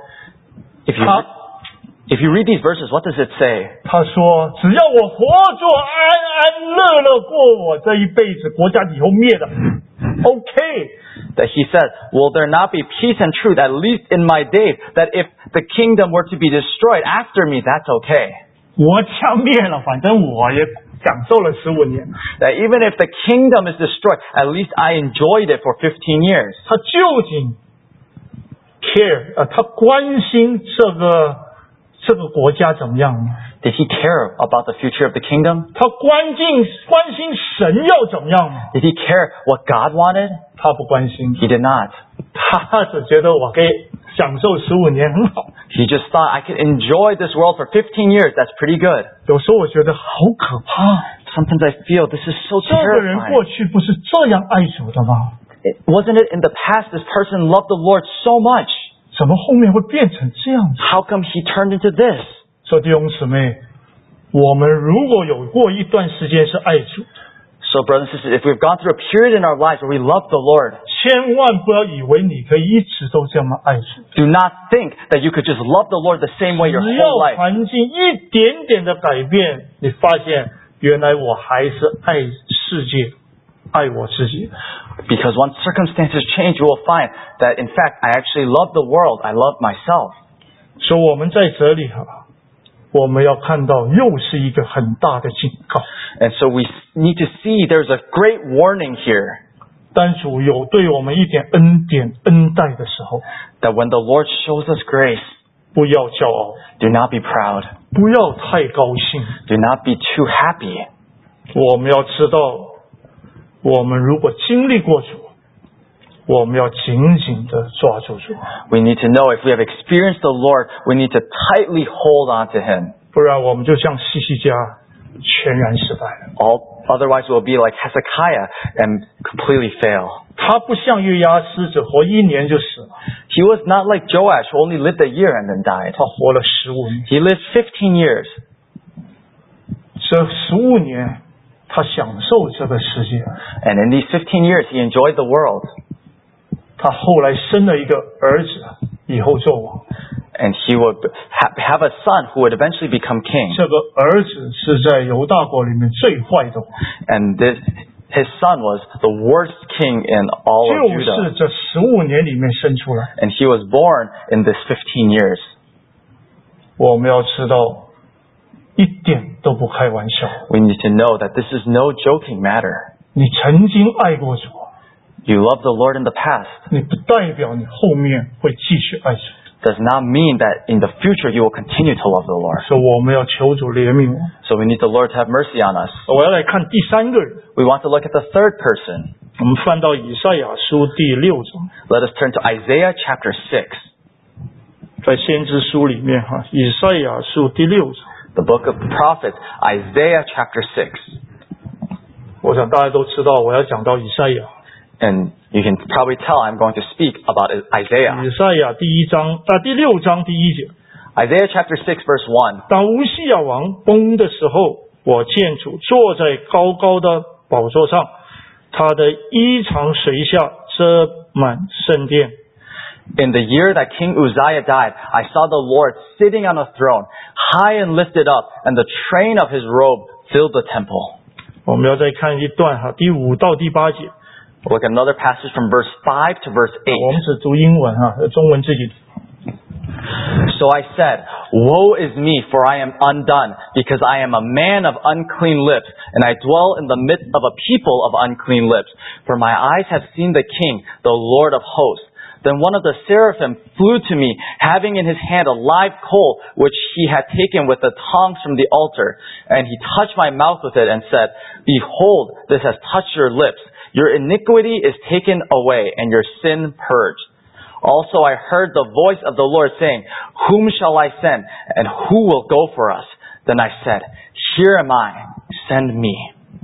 If you read these verses, what does it say? 他说：“只要我活着安安乐乐过我这一辈子，国家以后灭了 ，OK。 That he said, will there not be peace and truth, at least in my days, that if the kingdom were to be destroyed after me, that's okay. 国家灭了，反正我也享受了15年。 That even if the kingdom is destroyed, at least I enjoyed it for 15 years. 他究竟 care 他关心这个国家怎么样呢？ Did he care about the future of the kingdom? 他关心神要怎么样呢？ Did he care what God wanted? 他不关心， He did not. 他只觉得我可以享受15年很好。 He just thought, I could enjoy this world for 15 years. That's pretty good. 有时候我觉得好可怕， Sometimes I feel this is so 这个人 terrifying. 过去不是这样爱主的吗？ Wasn't it in the past this person loved the Lord so much? 怎么后面会变成这样子？ How come he turned into this? 所以弟兄姊妹，我们如果有过一段时间是爱主， So brothers and sisters, if we've gone through a period in our lives where we love the Lord, 千万不要以为你可以一直都这么爱主。 do not think that you could just love the Lord the same way your 只要 whole life. 环境一点点的改变，你发现原来我还是爱世界，爱我自己。 Because once circumstances change, you will find that in fact, I actually love the world. I love myself. 所以我们在这里我们要看到又是一个很大的警告。 And so we need to see there's a great warning here 当主有对我们一点恩典恩待的时候， that when the Lord shows us grace, 不要骄傲， do not be proud. 不要太高兴。 Do not be too happy. 我们要知道，我们如果经历过主，我们要紧紧的抓住主， We need to know if we have experienced the Lord, we need to tightly hold on to Him. 不然我们就像西西家全然失败了。 Otherwise, we'll be like Hezekiah and completely fail. 他不像约押斯只活1年就死了， He was not like Joash, who only lived a year and then died. 他活了15年。 He lived 15 years. 这15年，他享受这个世界。 And in these 15 years, he enjoyed the world. 他后来生了一个儿子，以后做王。 And he would have a son who would eventually become king. 这个儿子是在犹大国里面最坏的王。 And his son was the worst king in all of 就 Judah. 是这15年里面生出来。 And he was born in this 15 years. 我们要知道，一点都不开玩笑。 We need to know that this is no joking matter. 你曾经爱过主， You love the Lord in the past. 你不代表你后面会继续爱主。 Does not mean that in the future you will continue to love the Lord. 所以我们要求主怜悯我们。 So we need the Lord to have mercy on us. 我要来看第三个人， We want to look at the third person. 我们翻到以赛亚书第6章， Let us turn to Isaiah chapter 6. 在先知书里面哈，以赛亚书第6章， The book of the prophet, Isaiah chapter 6. 我想大家都知道我要讲到以赛亚。 And you can probably tell I'm going to speak about Isaiah. 以赛亚第6章第1节， Isaiah chapter 6 verse 1. 当乌西亚王崩的时候，我见主坐在高高的宝座上，他的衣裳垂下，遮满圣殿。 In the year that King Uzziah died, I saw the Lord sitting on a throne, high and lifted up, and the train of his robe filled the temple. 我们要再看一段哈，第5到第8节， Look at another passage from verse 5 to verse 我们 8. 只读英文哈，中文自己。 So I said, Woe is me, for I am undone, because I am a man of unclean lips, and I dwell in the midst of a people of unclean lips. For my eyes have seen the King, the Lord of hosts. Then one of the seraphim flew to me, having in his hand a live coal, which he had taken with the tongs from the altar. And he touched my mouth with it and said, Behold, this has touched your lips. Your iniquity is taken away, and your sin purged. Also I heard the voice of the Lord saying, Whom shall I send, and who will go for us? Then I said, Here am I, send me.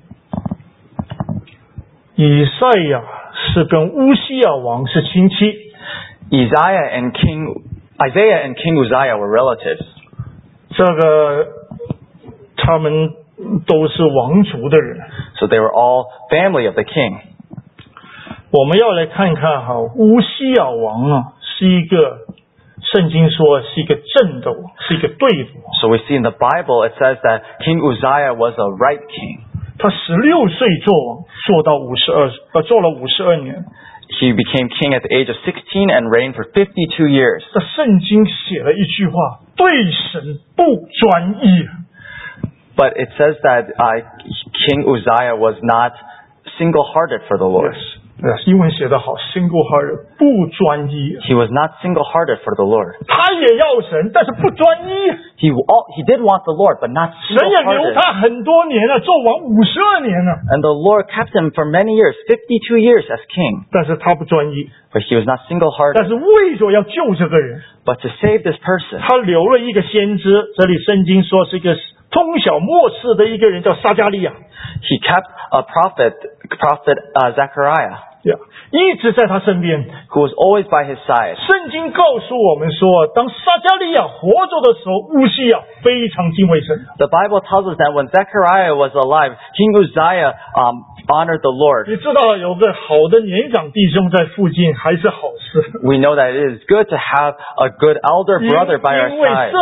以赛亚是跟乌西亚王是亲戚， Isaiah and King Uzziah were relatives. 这个他们都是王族的人。 So they were all family of the king. 我们要来看看哈，乌西亚王啊，是一个圣经说是一个正的王，是一个对的王。 So we see in the Bible it says that King Uzziah was a right king. 他16岁做王，做了52年。 He became king at the age of 16 and reigned for 52 years. 这圣经写了一句话：对神不专一。 But it says that King Uzziah was not single-hearted for the Lord. Yes, 英文写得好 ，single-hearted 不专一。 He was not single-hearted for the Lord. 他也要神，但是不专一。 He did want the Lord, but not 神也留 single-hearted. 他很多年了，做王52年了， And the Lord kept him for many years, 52 years as king. 但是他不专一。 But he was not 但 single-hearted. 是为着要救这个人， But to save this person, 他留了一个先知，这里圣经说是一个通晓末世的一个人，叫撒迦利亚。 he kept a prophet Zechariah, 一直在他身边。 who was always by his side. 圣经告诉我们说，当撒迦利亚活着的时候，乌西亚非常敬畏神。 The Bible tells us that when Zechariah was alive, King Uzziah honored the Lord. 你知道有个好的年长弟兄在附近还是好事， We know that it is good to have a good elder brother by our 因为 side.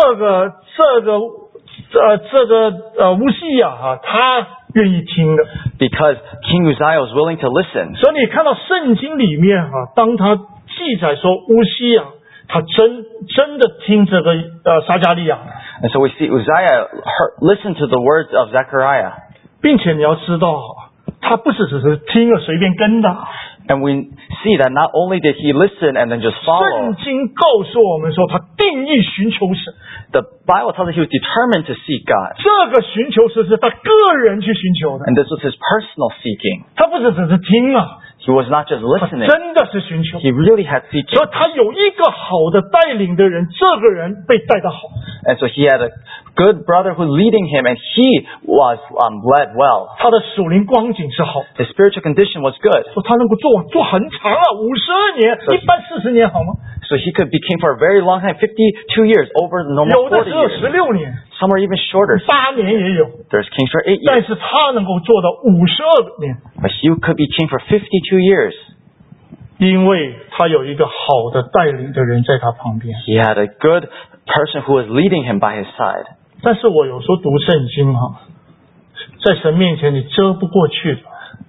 乌西亚哈，他愿意听的。 Because King Uzziah was willing to listen. 所以你看到圣经里面哈，当他记载说乌西亚他真的听这个撒迦利亚， And so we see Uzziah listen to the words of Zechariah. 并且你要知道，他不是只是听了随便跟的。 And we see that not only did he listen and then just 圣 follow, 经告诉我们说，他定义寻求神。 the Bible tells us he was determined to seek God. 这个寻求是他个人去寻求的， And this was his personal seeking. 他不是只是听啊， He was not just 他 listening. 真的是寻求。 He really had seeking. 所以他有一个好的带领的人，这个人被带得好。 And so he had a good brother who leading him, and he was led well. 他的属灵光景是好， His spiritual condition was good. 说他能够做很长啊，52年，一般40年好吗？ So he could be king for a very long time, 52 years, over the normal 有的 40 只有 years. 16年， Some are even shorter. 8年也有， There's kings for 8 但 years. 是他能够做到52年， But he could be king for 52 years. 因为他有一个好的带领的人在他旁边。 He had a good person who was leading him by his side. 但是我有时候读圣经哈，在神面前你遮不过去的。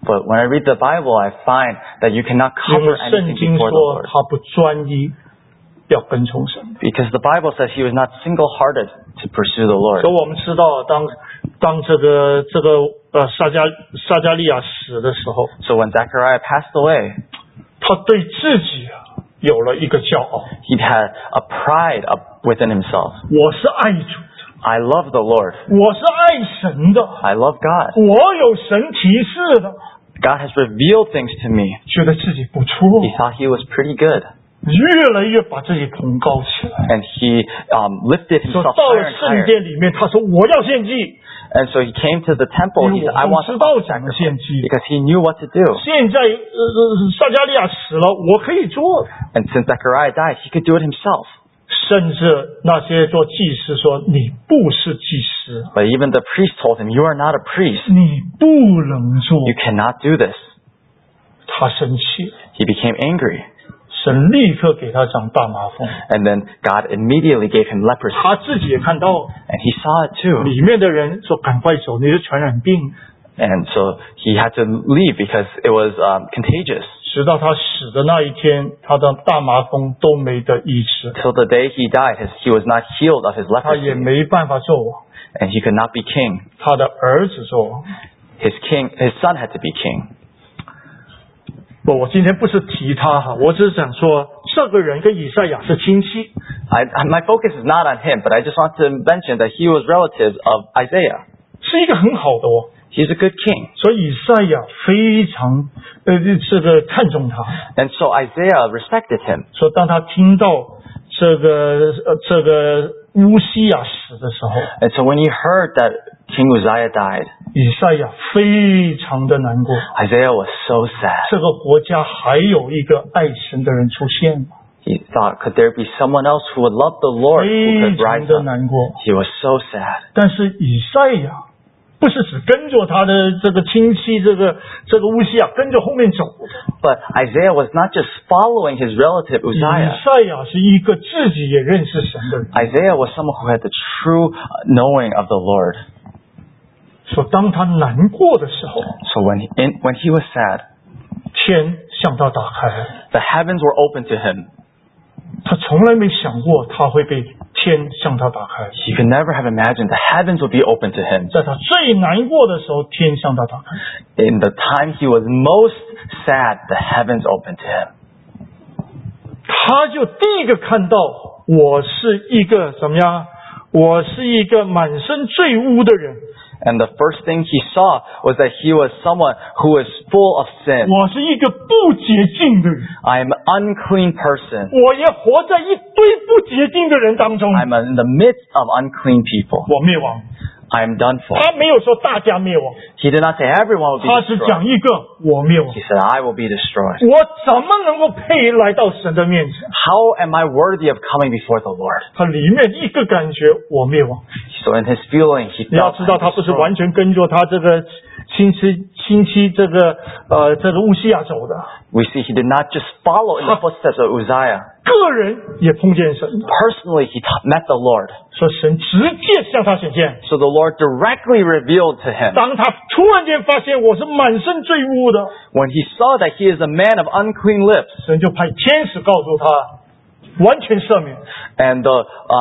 But when I read the Bible, I find that you cannot 因 cover 为圣 anything 经 before the 说 Lord. 他不专一要跟从神。 Because the Bible says he was not single-hearted to pursue the Lord. 所以我们知道，当这个撒加利亚死的时候， So when Zechariah passed away, 他对自己有了一个骄傲， he had a pride within himself. 我是爱主的， I love the Lord. 我是爱神的， I love God. 我有神提示的， God has revealed things to me. 觉得自己不错， He thought he was pretty good. 越来越把自己捧高起来。 And he lifted 说 himself 到 higher 了 and 圣 higher. 殿里面，他说我要献祭， And so he came to the temple. 因 He 为 said, I 我 want 知 to 道 offer 怎么献祭。 because he knew what to do. 现在撒加利亚死了，我可以做。 And since Zechariah died, he could do it himself. 甚至那些做祭司说你不是祭司， But even the priest told him, you are not a priest. 你不能做。 You cannot do this. 他生气， He became angry. 神立刻给他长大麻风。 And then God immediately gave him leprosy. 他自己也看到， And he saw it too. 里面的人说赶快走，你是传染病。 And so he had to leave because it was contagious. 直到他死的那一天，他的大麻风都没得医治， Till the day he died, he was not healed of his 他也 leprosy. 没办法做王。 And he could not be king. 他的儿子做王。 His son had to be king. 我今天不是提他哈，我只是想说，这个人跟以赛亚是亲戚。 My focus is not on him, but I just want to mention that he was relative of Isaiah. 是一个很好的哦， He's a good king. 所以以赛亚非常这个看重他。 And so Isaiah respected him. 说当他听到这个乌西亚死的时候， And so when he heard that King Uzziah died, 以赛亚非常的难过。 Isaiah was so sad. 这个国家还有一个爱神的人出现吗？ He thought, could there be someone else who would love the Lord, who 非 could 常 rise 的 up? 难过。 He was so sad. 但是以赛亚不是只跟着他的这个亲戚，这个乌西亚跟着后面走的。 But Isaiah was not just following his relative 以 Uzziah. 赛亚是一个自己也认识神的人。 Isaiah was someone who had the true knowing of the Lord. 说当他难过的时候， So when he was sad, 天向他打开， the heavens were open to him. 他从来没想过他会被天向他打开。 He could never have imagined the heavens would be open to him. 在他最难过的时候，天向他打开。 In the time he was most sad, the heavens opened to him. 他就第一个看到我是一个怎么样？我是一个满身罪污的人， And the first thing he saw was that he was someone who was full of sin. 我是一个不洁净的人， I am an unclean person. 我也活在一堆不洁净的人当中。 I'm in the midst of unclean people. 我灭亡， I am done for. 他没有说大家灭亡， He did not say everyone will be 他只 destroyed. 讲一个我灭亡。 He said, I will be destroyed. 我怎么能够配来到神的面前？ How am I worthy of coming before the Lord? 他里面一个感觉我灭亡。 So in his feeling, he 你要 felt 知道，他 I'm 不是 destroyed. 完全跟着他这个亲戚这个乌西亚走的， We see he did not just follow in the footsteps of Uzziah. 个人也碰见神， Personally, he met the Lord. 说神直接向他显现。 So the Lord directly revealed to him. 当他突然间发现我是满身罪污的， When he saw that he is a man of unclean lips, 神就派天使告诉他，完全赦免。 and the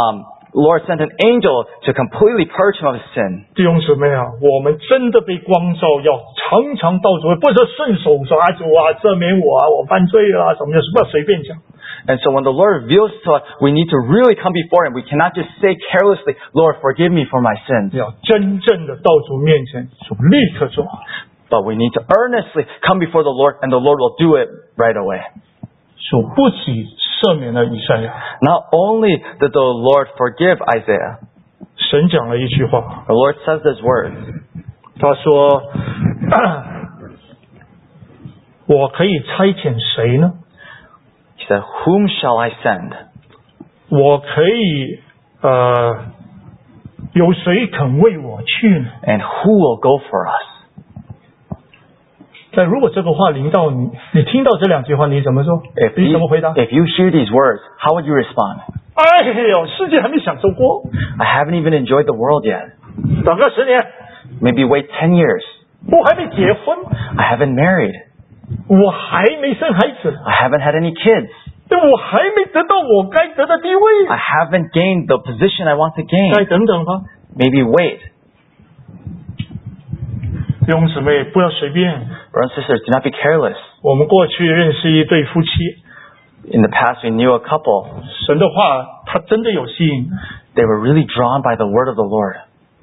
Lord sent an angel to completely purge him of his sin. 弟兄姊妹啊，我们真的被光照，要常常到主，不是顺手说啊主啊赦免我啊，我犯罪了啊什么的，不要随便讲。 And so when the Lord reveals to us, we need to really come before him. We cannot just say carelessly, Lord, forgive me for my sins. 要真正的到主面前，主立刻做。 But we need to earnestly come before the Lord, and the Lord will do it right away. 主不仅赦免了以赛亚， Not only did the Lord forgive Isaiah, 神讲了一句话， the Lord says this word. 他说：“我可以差遣谁呢？ He said, whom shall I send? 我可以有谁肯为我去呢？” And who will go for us? 但如果这个话临到你，你听到这两句话，你怎么说？ If 你怎么回答？ if you hear these words, how would you respond? 哎呦，世界还没享受过， I haven't even enjoyed the world yet. 等个10年， Maybe wait 10 years. 我还没结婚， I haven't married. 我还没生孩子， I haven't had any kids. 我还没得到我该得的地位， I haven't gained the position I want to 再 gain. 等等吧。 Maybe wait. 弟兄姊妹，不要随便。 Brothers and sisters, do not be careless. 我们过去认识一对夫妻， In the past, we knew a couple. 神的话他真的有吸引。 They were really drawn by the word of the Lord.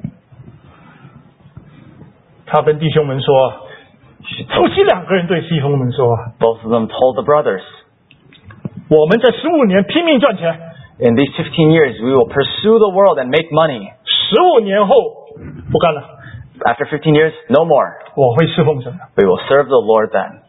他跟弟兄们说，夫妻2个人对弟兄们说， Both of them told the brothers, 我们这15年拼命赚钱， in these 15 years, we will pursue the world and make money. 15年后不干了， After 15 years, no more. 我会侍奉神的。 We will serve the Lord then.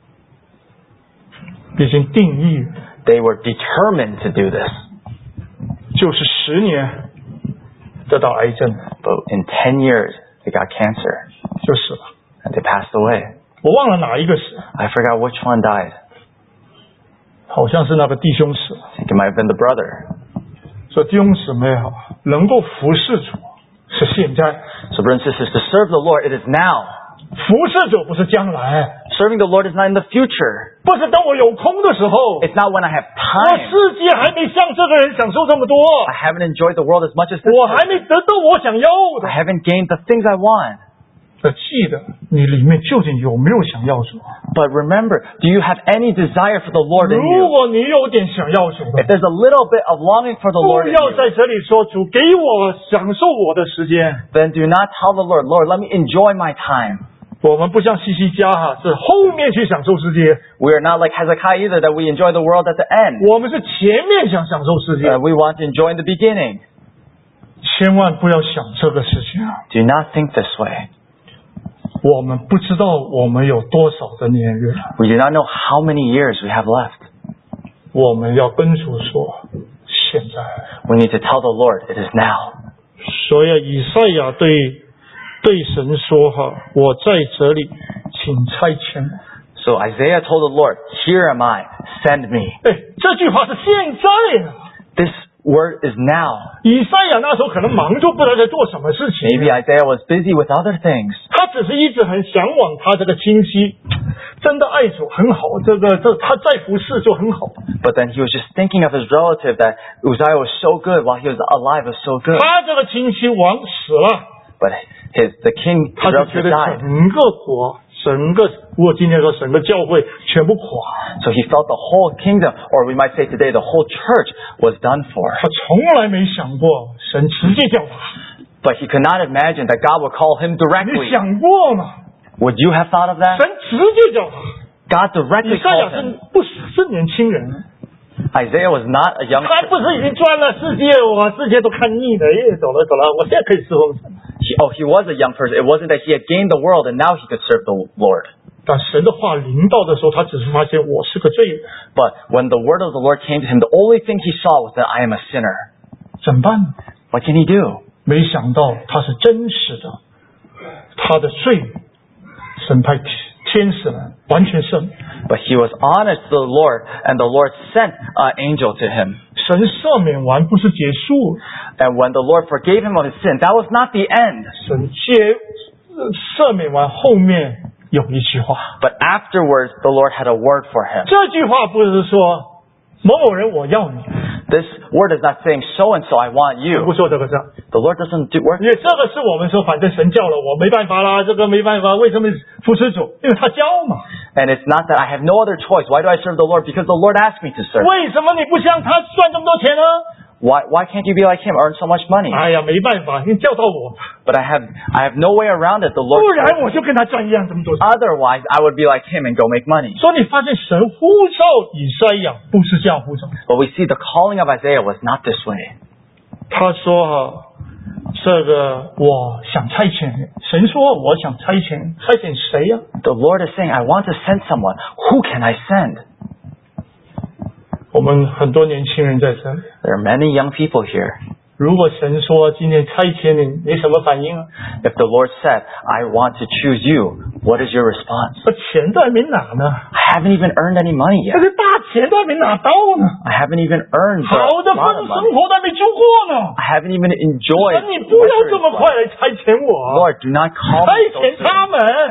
已经定义了， They were determined to do this. 就是10年得到癌症 But in 10 years, they got cancer 就死了。 and they passed away. 我忘了哪一个死， I forgot which one died. 好像是那个弟兄死了。 I think it might have been the brother. 所以弟兄姊妹好，能够服侍主是现在， So brothers and sisters, to serve the Lord, it is now. 服侍主不是将来， Serving the Lord is not in the future. 不是等我有空的时候。 It's not when I have 我 time. 世界还没像这个人享受这么多， I haven't enjoyed the world as much as this 我还 person. 没得到我想要的 I。haven't gained the things I want. 记得你里面究竟有没有想要主？ But remember, do you have any desire for the Lord in 如 you? 果你有点想要主 If 的， there's a little bit of longing for the 不 Lord in 要 you, 在这里说主给我享受我的时间。 then do not tell the Lord, Lord, let me enjoy my time. 我们不像西西家是后面去享受世界， We are not like Hezekiah either, that we enjoy the world at the end. 我们是前面想享受世界。 We want to enjoy in the beginning. 千万不要想这个事情啊！ Do not think this way. 我们不知道我们有多少的年日， We do not know how many years we have left. 我们要跟主说，现在。 We need to tell the Lord, it is now. 所以以赛亚对神说哈，我在这里，请差遣我。 So Isaiah told the Lord, here am I, send me. 这句话是现在啊！ This word is now. 以赛亚那时候可能忙就不知道在做什么事情， Maybe Isaiah was busy with other things. 他只是一直很向往他这个亲戚，真的爱主很好，他再服侍就很好。 But then he was just thinking of his relative that Uzziah was so good while he was alive, was so good. 他这个亲戚王死了， But the king 他就觉 relative 得 died. 整个国、整个如果今天说整个教会全部垮， So he felt the whole kingdom, or we might say today, the whole church was done for. 他从来没想过神直接叫他。 But he could not imagine that God would call him 你 directly. 想过吗？ Would you have thought of that? 神直接叫他。 God 以 directly 赛亚 called him. 是年轻人， Isaiah was not a young 他不是已经赚了世界，我世界都看腻了，走了，我现在可以侍奉神。 he was a young person. It wasn't that he had gained the world and now he could serve the Lord. 但神的话临到的时候，他只是发现我是个罪人， But when the word of the Lord came to him, the only thing he saw was that I am a sinner. 怎么办？ What can he do? 没想到他是真实的，他的罪，神派天使来完全赦免。 But he was honest to the Lord, and the Lord sent an angel to him. 神赦免完不是结束， And when the Lord forgave him of his sin, that was not the end. 神赦免完后面有一句话， But afterwards, the Lord had a word for him. 这句话不是说某某人我要你， This word is not saying, so and so, I want 不 you. 说这个事， The Lord doesn't do work. 因为这个是我们说反正神叫了我没办法啦，这个没办法，为什么扶持主？因为他教嘛。 And it's not that I have no other choice. Why do I serve the Lord? Because the Lord asked me to serve. 为什么你不像他赚这么多钱呢？ Why can't you be like him, earn so much money? 哎呀，没办法，你叫到我， But I have no way around it. The 不 Lord. 然我就跟他赚一样这么多钱。 Otherwise, I would be like him and go make money. 所以你发现神呼召以赛亚不是这样呼召， But we see the calling of Isaiah was not this way. 他说哈，这个我想差遣，神说我想差遣谁呀、 The Lord is saying, I want to send someone. Who can I send? 我们很多年轻人在这里， There are many young people here. 如果神说今天差遣你，你什么反应啊？ If the Lord said, I want to choose you, what is your response? 这钱都还没拿呢， I haven't even earned any money 这 yet. 个大钱都还没拿到呢， I haven't even earned 好 the 的 lot 生 of money. 活都还没住过呢。 I haven't even enjoyed. 神，你不要这么快来差遣我， Lord, do not call 差 me so 遣 soon. 他们。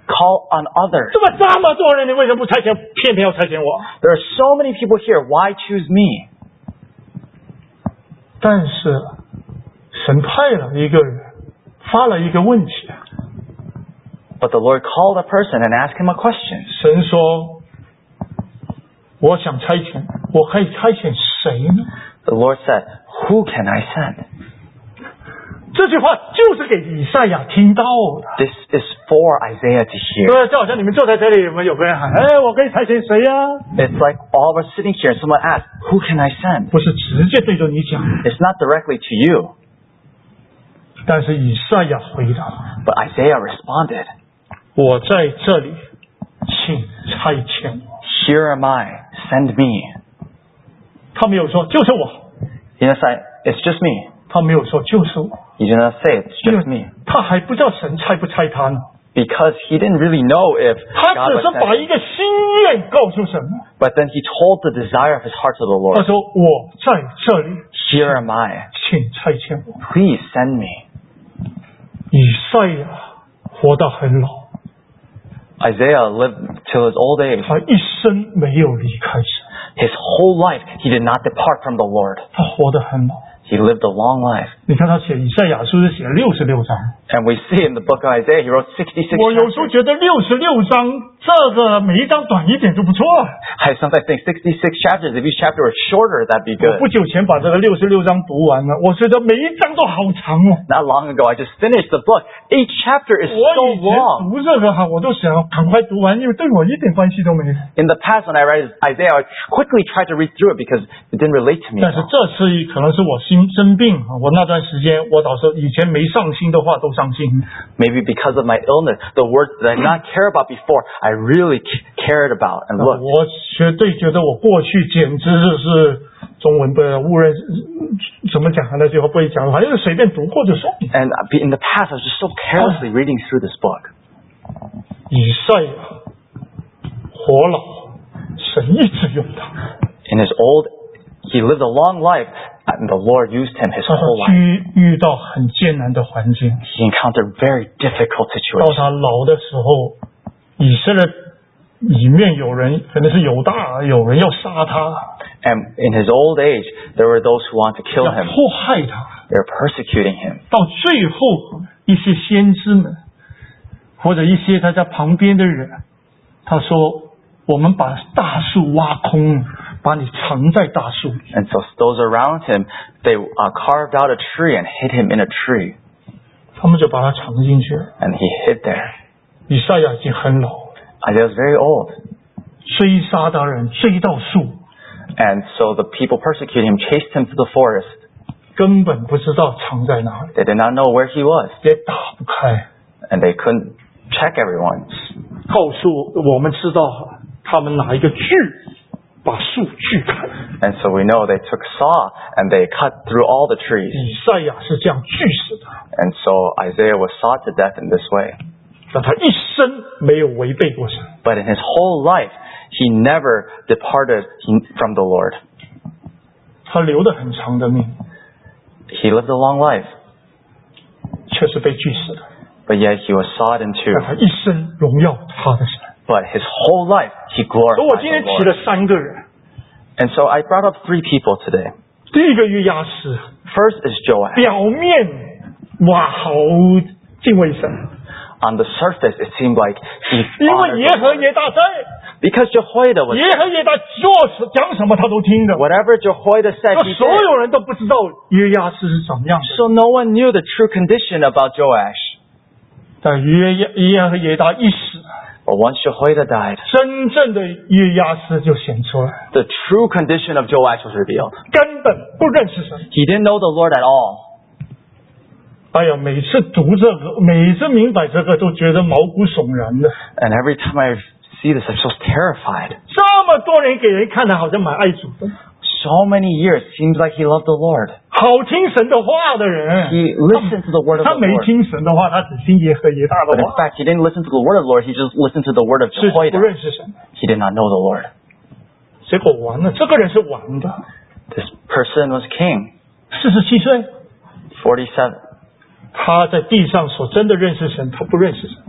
call on others. 这么多人，你为什么不差遣，偏偏要差遣我？ There are so many people here. Why choose me? 但是神派了一个人，发了一个问题。 But the Lord called a person and asked him a question. 神说：“我想差遣，我可以差遣谁呢？” The Lord said, "Who can I send?" 这句话就是给以赛亚听到的。 This is for Isaiah to hear. 对，就好像你们坐在这里，有个人喊：“哎，我可以差遣谁呀？” It's like all of us sitting here and someone asks, "Who can I send?" 不是直接对着你讲， It's not directly to you. 但是以赛亚回答 But Isaiah responded, 我在这里，请差遣我。 "Here am I, send me." 他没有说就是我， He didn't say, "It's just me." 他没有说就是我， He did not say, "It's 因 just 为 me." 他还不知道神差不差他呢。 Because he didn't really know if 他 God 只 was 是把 sending. 一个心愿告诉神。 But then he told the desire of his heart to the 他 Lord. 说：“我在这里， Here am I. 请差遣我。 Please send me." ” 以赛亚活到很老， Isaiah lived till his old age. 他一生没有离开神， His whole life, he did not depart from the Lord. 他活得很老。 He lived a long life. 你看他写以赛亚书是写66章， And we see in the book of Isaiah, he wrote 66 我有时候 chapters. 觉得66章这个每一章短一点就不错。 I sometimes think 66 chapters, if each chapter was shorter, that'd be 我 good. 不久前把这个66章读完了，我觉得每一章都好长哦。 Not long ago, I just finished the book. Each chapter is 我 so 以前 long. 读这个哈，我都想赶快读完，因为对我一点关系都没有。 In the past, when I read Isaiah, I quickly tried to read through it because it didn't relate to me. 但是这次可能是我生病啊，我那段时间我导致以前没上心的话都上心。 Maybe because of my illness, the words that I did not care about before, I really cared about and looked. 我绝对觉得我过去简直就是中文的误认，怎么讲那句话不会讲，反正随便读过就算。 And in the past, I was just so carelessly reading through this book. 以赛亚活老，神一直用他， In his old, he lived a long life, and the Lord used him his 他 whole life. 遇到很艰难的环境， He encountered very difficult 到 situations. 他老的时候，以色列里面有人可能是犹大，有人要杀他， And in his old age, there were those who wanted to kill 要 him. 迫害他。 They were persecuting him. 到最后，一些先知们或者一些他在旁边的人，他说：“我们把大树挖空，把你藏在大树里。 And so those around him, they carved out a tree and hid him in a tree. ” 他们就把他藏进去了。 And he hid there. 以赛亚已经很老了， Isaiah was very old. 追杀他人追到树， And so the people persecuting him chased him to the forest. 根本不知道藏在哪里， They did not know where he was. 也打不开。 And they couldn't check everyone. 告诉我们知道他们拿一个锯把树锯开。 And so we know they took a saw and they cut through all the trees. 以赛亚是这样锯死的， And so Isaiah was sawed to death in this way. 但他一生没有违背过神。 But in his whole life, he never departed from the Lord. 他留了很长的命， He lived a long life, 却是被锯死的。 but yet he was sawed in 但 two. 他一生荣耀他的神。 But his whole life, he 所以我 glorified 今天 the 提了 Lord. 3个人， And so I brought up 3 people today. 第一个约押斯， First is Joash. 表面哇好敬畏神， On the surface, it seemed like he 因 honored 为耶 the 和 Lord. 耶大在， Because Jehoiada was 耶和耶大讲什么他都听的。 whatever Jehoiada said, 那 he 所 did. 有人都不知道约押斯是怎么样的， So no one knew the true condition about Joash. 但耶和耶大一死， But once Jehoiada died, 真正的约押斯就显出来， the true condition of Joash was revealed. 根本不认识神。 He didn't know the Lord at all. 哎呀，每次读这个，每次明白这个，都觉得毛骨悚然的。 And every time I see this, I'm so terrified. 这么多人给人看的好像蛮爱主的， So many years, seems like he loved the Lord. 好听神的话的人， He listened to the word of 他 the 没 Lord. 听神的话，他只听耶和耶大 But 的 in 话， fact, he didn't listen to the word of the Lord. He just listened to the word of 是不 Jehoiada. 认识神。 He did not know the Lord. 结果完了，这个人是完的。 This person was king, 47岁， 47. 他在地上所真的认识神，他不认识神。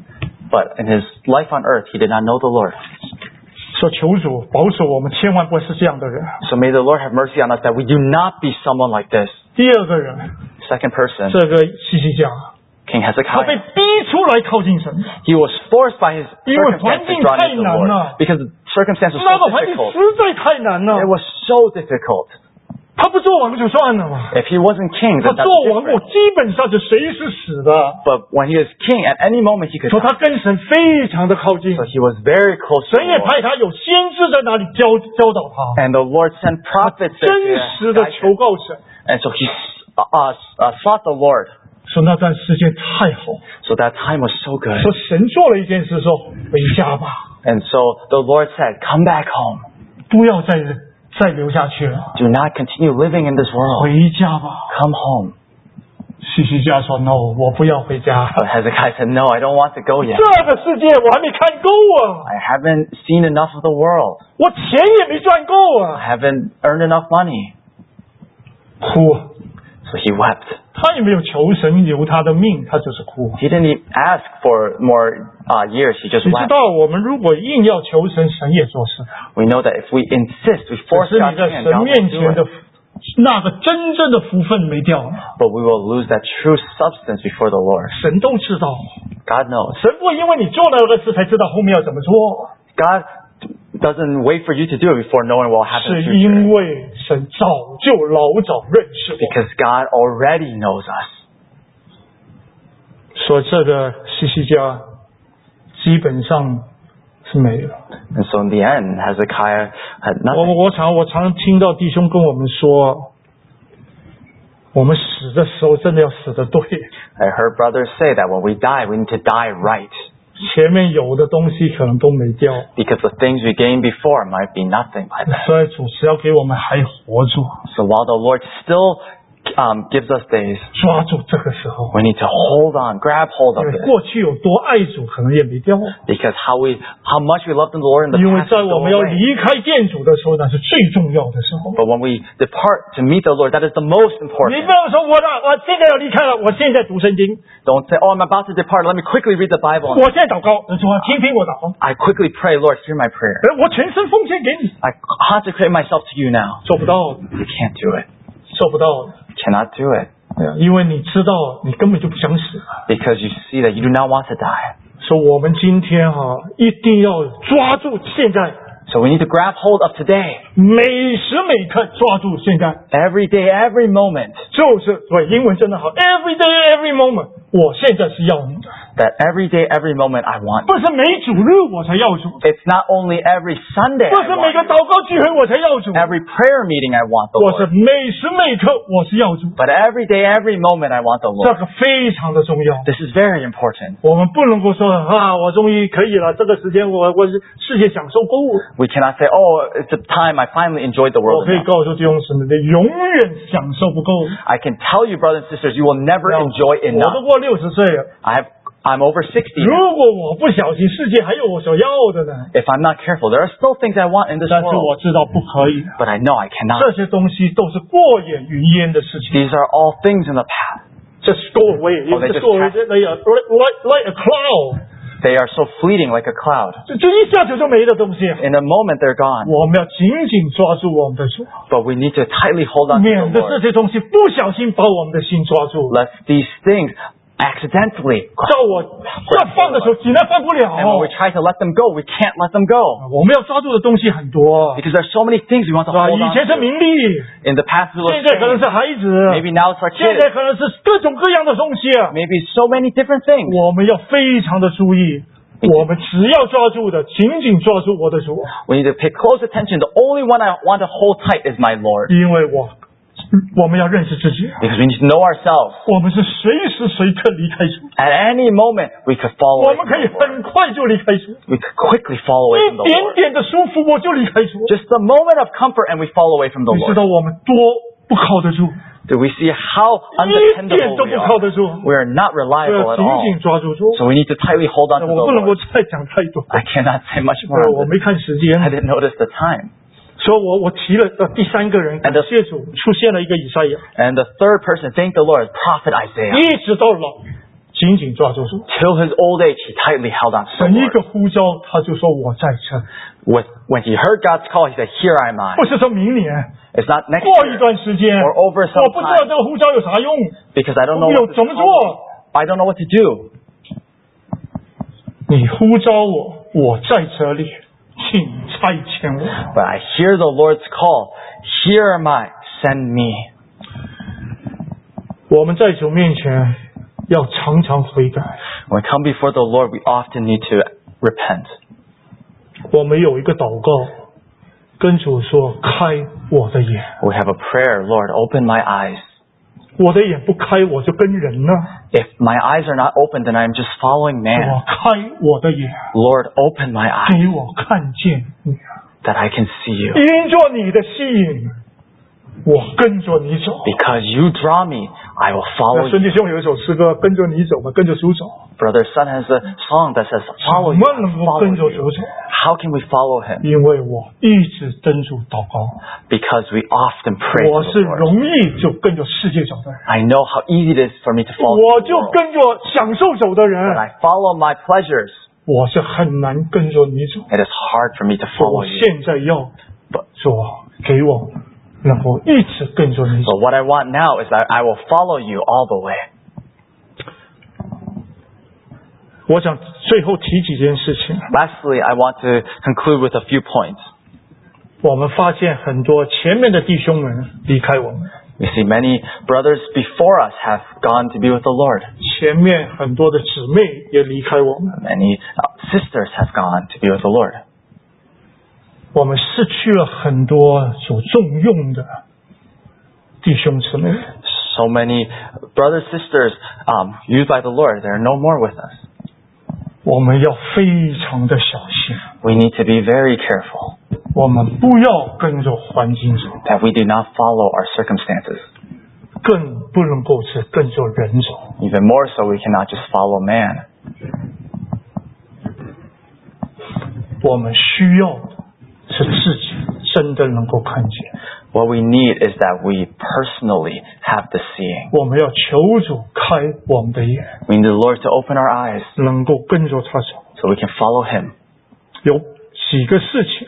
But in his life on earth, he did not know the Lord. 说求主保守我们，千万不是这样的人。 So may the Lord have mercy on us that we do not be someone like this. 第二个人， Second person, 这个西西家， King 他被 Hezekiah. 逼出来靠近神， He was forced by his 因为 circumstances 环境 to draw 太 near the 难 Lord. 了， Because the circumstances 那 were 个 so 环境 difficult. 实在太难了。 It was so difficult. 他不做王就算了嘛， If he wasn't king, 他 then that's 做王 different. 我基本上是随时死的。 But when he was king, at any moment he could 说 die. 他跟神非常的靠近， So he was very close to 神 the 也 Lord. 派他有先知在那里教导他， And the Lord sent prophets there 真 to 实的 guide 求 him. 告神， And so he sought the Lord. 说那段时间太好， So that time was so good. 说神做了一件事，说回家吧， And so the Lord said, come back home. 不要再留下去了， Do not continue living in this world. 回家吧。 Come home. 西西家说 no， 我不要回家， But Hezekiah said, no, I don't want to go yet. 这个世界我还没看够啊， I haven't seen enough of the world. 我钱也没赚够 I 啊， haven't earned enough money. 哭啊。 So he wept. 他也没有求神留他的命，他就是哭。 He didn't even ask for more years. He just 你知 wept. 道，我们如果硬要求神，神也做事的。 We know that if we insist, we 只 force 是你 God's 在 hand, 神 God 面 will 前 do 的 it. 那个真正的福分没掉， But we will lose that true substance before the Lord. 神都知道。 God knows. 神不会因为你做了那个事才知道后面要怎么做， God doesn't wait for you to do it before knowing what will happen 是 in the future. 因为神早就老早认识我。 Because God already knows us. 说这个西西家基本上是没了。 And so in the end, Hezekiah had nothing. 我常听到弟兄跟我们说，我们死的时候真的要死得对， I heard brothers say that when we die, we need to die right. 前面有的东西可能都没掉， Because the things we gained before might be nothing by then. 所以主是要给我们还活住， So while the Lord still gives us days, 抓住这个时候。 we need to hold on, grab hold 因 of 为 it. 过去有多爱主，可能也没掉。 Because how much we loved the Lord in the 因为 past 在 is 我 still 们要 away. 离开建主的时候，那是最重要的时候。 But when we depart to meet the Lord, that is the most 你 important. 不要说我现在要离开了，我现在读圣经， Don't say, oh, I'm about to depart. Let me quickly read the Bible. 我现在祷告，主啊，听我祷告， I quickly pray, Lord, hear my prayer. 我全身奉献给你， I consecrate myself to you now. 做不到， You can't do it. 做不到。 Cannot do it. 因为你知道，你根本就不想死。 Because you see that you do not want to die. 所以我们今天一定要抓住现在， So we need to grab hold of today. 每时每刻抓住现在， Every day, every moment. 就是对英文真的好 ，every day every moment，我现在是要你的， That every day, every moment I want. 不是每主日我才要主， It's not only every Sunday 不 I 是每个 want. 祷告聚会我才要主， Every prayer meeting I want the 我是 Lord. 每时每刻我是要主， But every day, every moment I want the 这 Lord. 个非常的重要。 This is very important. 我们不能够说我终于可以了，这个时间我世界享受够了。 We cannot say, oh, it's a time I finally enjoyed the 我 world 可以 enough. 告诉弟兄姊妹，你永远享受不够。 I can tell you, brothers and sisters, you will never enjoy 我 enough. 都过60岁了， I'm over 60 如 now. 果我不小心，世界还有我所要的呢。 If I'm not careful, there are still things I want in this 但是 world. 我知道不可以， But I know I cannot. 这些东西都是过眼云烟的事情。 These are all things in the past. Just go away, Oh, they just just go away, pass. like a cloud， They are so fleeting like a cloud. 就一下子就没的东西。 In a moment, they're gone. 我们要紧紧抓住我们的主， But we need to tightly hold on to 免 the 得这 Lord. 些东西不小心把我们的心抓住。 Lest these things accidentally 叫我要放的时候，竟然放不了。 And when we try to let them go, we can't let them go. 我们要抓住的东西很多， Because there's so many things we want to 是吧？ hold 以 on 前是 to. 名利， In the past, it was 现在可能 fame. 是孩子， Maybe now it's our 现 kids. 在可能是各种各样的东西。 Maybe so many different things. 我们要非常的注意，我们只要抓住的，紧紧抓住我的主， We need to pay close attention. The only one I want to hold tight is my Lord. 因为我们要认识自己， Because we need to know ourselves. 我们是随时随刻离开主， At any moment, we could fall 我 away 们 from 可以 the Lord. 很快就离开主， We could quickly fall away 一 from the 点 Lord. 点的舒服我就离开主。 Just a moment of comfort and we fall away from the 你知 Lord. 道我们多不靠得住， Do we see how 一点 undependable 都 we 不靠 are? 得住， We are not 所以 reliable 要 at 紧 all. 紧抓住主。 So we need to tightly hold on to the 我不能够 Lord. 再讲太多， I cannot say much 对 more. 我 on 没 this. 看时间 I。didn't notice the time. 所以我提了第三个人，感谢主出现了一个以赛亚， And the third person, thank the Lord, is Prophet Isaiah. 一直到老， 紧紧抓住主。 Till his old age, he tightly held on to the 神一 Lord. 个呼召，他就说我在这。 When he heard God's call, he said, "Here am I." 不是说明年， It's not next 过一 year 段时间， or over 我 some 不知道 time 这个呼召有啥用， because I don't know 我 what 有 to 怎么 do. 做。 I don't know what to do. 你呼召我，我在这里，请差遣我。 But I hear the Lord's call. Here am I. Send me. 我们在主面前要常常悔改。 When we come before the Lord, we often need to repent. 我们有一个祷告，跟主说：开我的眼， We have a prayer, Lord, open my eyes. 我的眼不开，我就跟人呢。 If my eyes are not open, then I'm just following 我 man. 开我的眼， Lord, open my eyes 给我看见你， that I can see you. 因着你的吸引，我跟着你走。 Because you draw me, I will follow 孙 you. 弟兄有一首诗歌，跟着你走嘛，跟着主走。 Brother Son has a song that says, 怎 follow you, 么 I 能 will 够跟 follow 着 you. 主走？ How can we follow him? 因为我一直跟主祷告， Because we often pray 我 to 是 the Lord. 容易就跟着世界走的人， I know how easy it is for me to follow 我 the 就 world. 跟着享受走的 When 人， I follow my pleasures, 我是很难跟着你走。 it is hard for me to 我 follow you. 现在要做，给我能够一直跟着你走。 But what I want now is that I will follow you all the way. 我想最后提几件事情。 Lastly, I want to conclude with a few points. 我们发现很多前面的弟兄们离开我们， We see many brothers before us have gone to be with the Lord. 前面很多的姊妹也离开我们， Many sisters have gone to be with the Lord. 我们失去了很多所重用的弟兄姊妹。 So many brothers, sisters used by the Lord, they are no more with us. 我们要非常的小心， We need to be very careful 我们不要跟着环境走， that we do not follow our circumstances. 更不能够是跟着人走。 Even more so, we cannot just follow man. 我们需要的是自己真的能够看见， What we need is that we personally have the seeing. 我们要求主开我们的眼， We need the Lord to open our eyes 能够跟着他走。 so we can follow Him. 有几个事情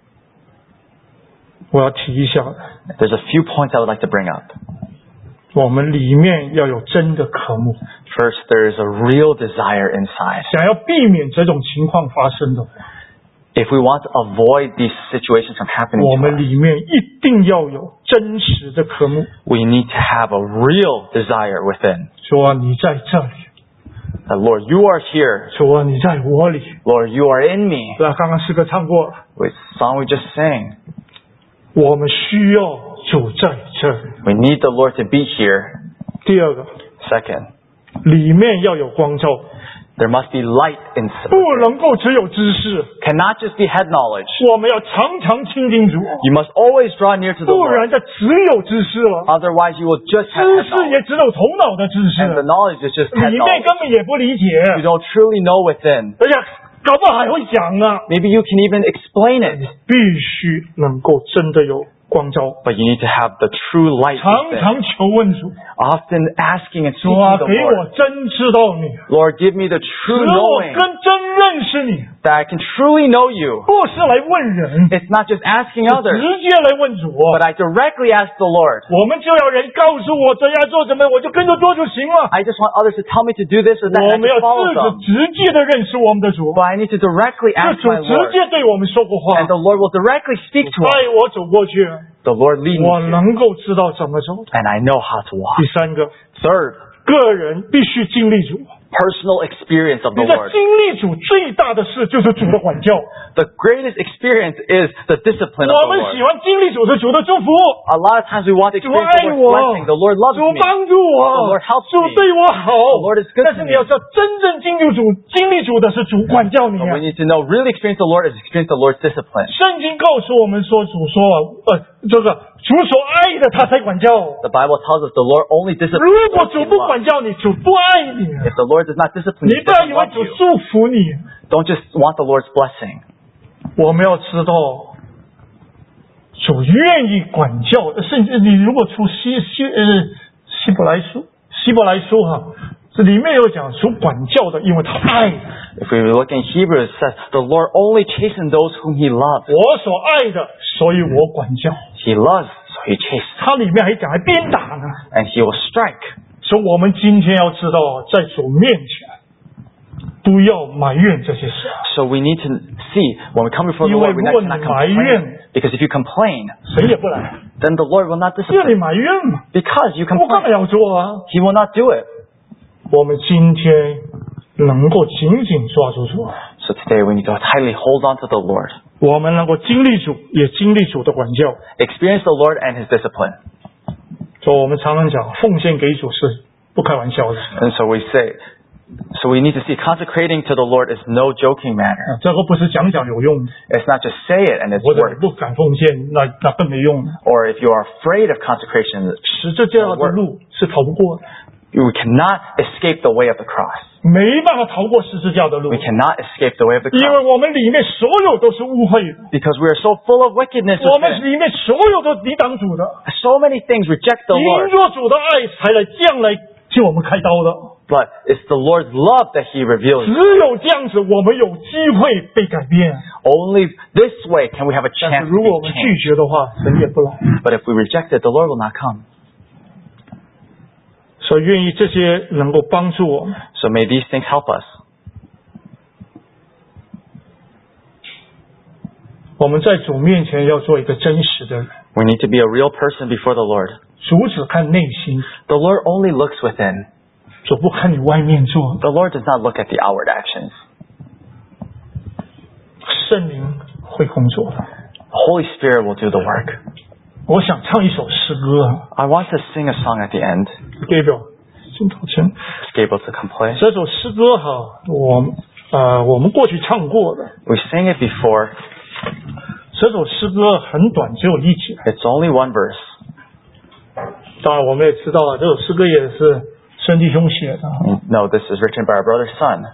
我要提一下的， There's a few points I would like to bring up. 我们里面要有真的渴慕， First, there is a real desire inside. 想要避免这种情况发生的， If we want to avoid these situations from happening 我 to 们 us, 里面一定要有真实的渴慕。 we need to have a real desire within. 主啊，你在这里； That Lord, you are here. 主啊，你在我里。 Lord, you are in me. 对，刚刚诗歌唱过了， With song we just sang. 我们需要主在这里。 We need the Lord to be here. 第二个， Second, 里面要有光照， there must be light inside. 不能够只有知识， Cannot just be head knowledge. 我们要常常亲近主， You must always draw near to the 不然 Lord. 的只有知识了， Otherwise, you will just have 知 head 识也 knowledge. 只有头脑的知 And the 识， knowledge is just head 里面 knowledge. 根本也不理解， You don't truly know within. 而且搞不好还会讲啊。 Maybe you can even explain it. 必须能够真的有光照， But you need to have the true light 常 within. 常求问主， Often asking and 主啊， seeking the 给我 Lord. 真知道你， Lord, give me the 使 true 我 knowing 真认识你， that I can truly know you. 不是来问人， It's not just asking 直 others, 接来问主。 but I directly ask the Lord. 我们就要人告诉我这样做怎么样，我就跟着做就行了。 I just want others to tell me to do this or that, 我 and I 们要 just follow 自 them. 己直接的认识我们的主， But I need to directly 是 ask 主 my 直 Lord, 接对我们说过话， and the Lord will directly speak to us. 带我走过去， The Lord lead me 我 here, 能够知道怎么走。 and I know how to walk. 第三个， Third, 个人必须经历主。 personal experience of the 你在 Lord. 经历主最大的事就是主的管教。 The greatest experience is the discipline of 我 the 们喜 Lord. 欢经历主是主的祝福， A lot of times we want to 主 experience 爱 the 我 Lord's blessing. The Lord loves 主 me. 帮助我 The Lord helps 主 me. 对我好 The Lord is good 但 to 是 me. 你要知道，真正经历主的是主管教你 But 啊 we。need to know, really experience the Lord is experience the Lord's discipline. 圣经告诉我们说，主说这个主所爱的他才管教。 The Bible tells us the Lord only 如 disciplines 果 those 主 he 不 loves. 管教你，主不爱你， If the Lord does not discipline 你 you, he 不要 doesn't 以为 love 主 you. 祝福你。 Don't just want the Lord's blessing. 我们要知道，主愿意管教，甚至你如果出希伯来书哈， 这里面有讲属管教的，因为他爱。 If we look in Hebrews, it says, the Lord only chastens those whom He loves. 我所爱的，所以我管教。 He loves, so He chastens. 它里面还讲还鞭打呢。 And He will strike. 所以我们今天要知道，在主面前，不要埋怨这些事。 So we need to see, when we come before the 因为 Lord, we 如果你 cannot 埋 complain. 怨， Because if you complain, 神也不来。 then the Lord will not 因为你 discipline. 埋怨嘛， Because you 我干嘛 complain, 要做啊？ He will not do it. 我们今天能够紧紧抓住主， So today we need to tightly hold on to the Lord. 我们能够经历主，也经历主的管教。 Experience the Lord and His discipline. 所以我们常常讲，奉献给主是不开玩笑的。 And so we say, so we need to see consecrating to the Lord is no joking matter. 这个不是讲有用的， It's not just say it and it's 或者 work. 你不敢奉献，那更没用了。 Or if you are afraid of consecration, 十字架的路是逃不过的， you cannot escape the way of the cross. 没办法逃过十字架的路 We，cannot escape the way of the 因 cross. 为我们里面所有都是污秽的， Because we are so full of wickedness 我们 within. 里面所有都抵挡主的， So many things reject the 因 Lord. 着主的爱才来将来救我们开刀的。 But it's the Lord's love that He reveals. 只有这样子，我们有机会被改变。 Only this way can we have a 但 chance 是 to 如果我 be 们拒 changed. 绝的话，神也不来。 But if we reject it, the Lord will not come. 所以愿意这些能够帮助我们。 So may these things help us. 我们在主面前要做一个真实的人， We need to be a real person before the Lord. 主只看内心， The Lord only looks within. 主不看你外面做。 The Lord does not look at the outward actions. 圣灵会工作的。 The Holy Spirit will do the work. 我想唱一首诗歌 I want to sing a song at the end. ，Gabriel，真抱歉， It's Gabriel to come play. 这首诗歌哈，我们过去唱过的。 We sang it before. 这首诗歌很短，只有一节。 It's only one verse. 当然，我们也知道啊，这首诗歌也是孙弟兄写的。 No, this is written by our brother's son.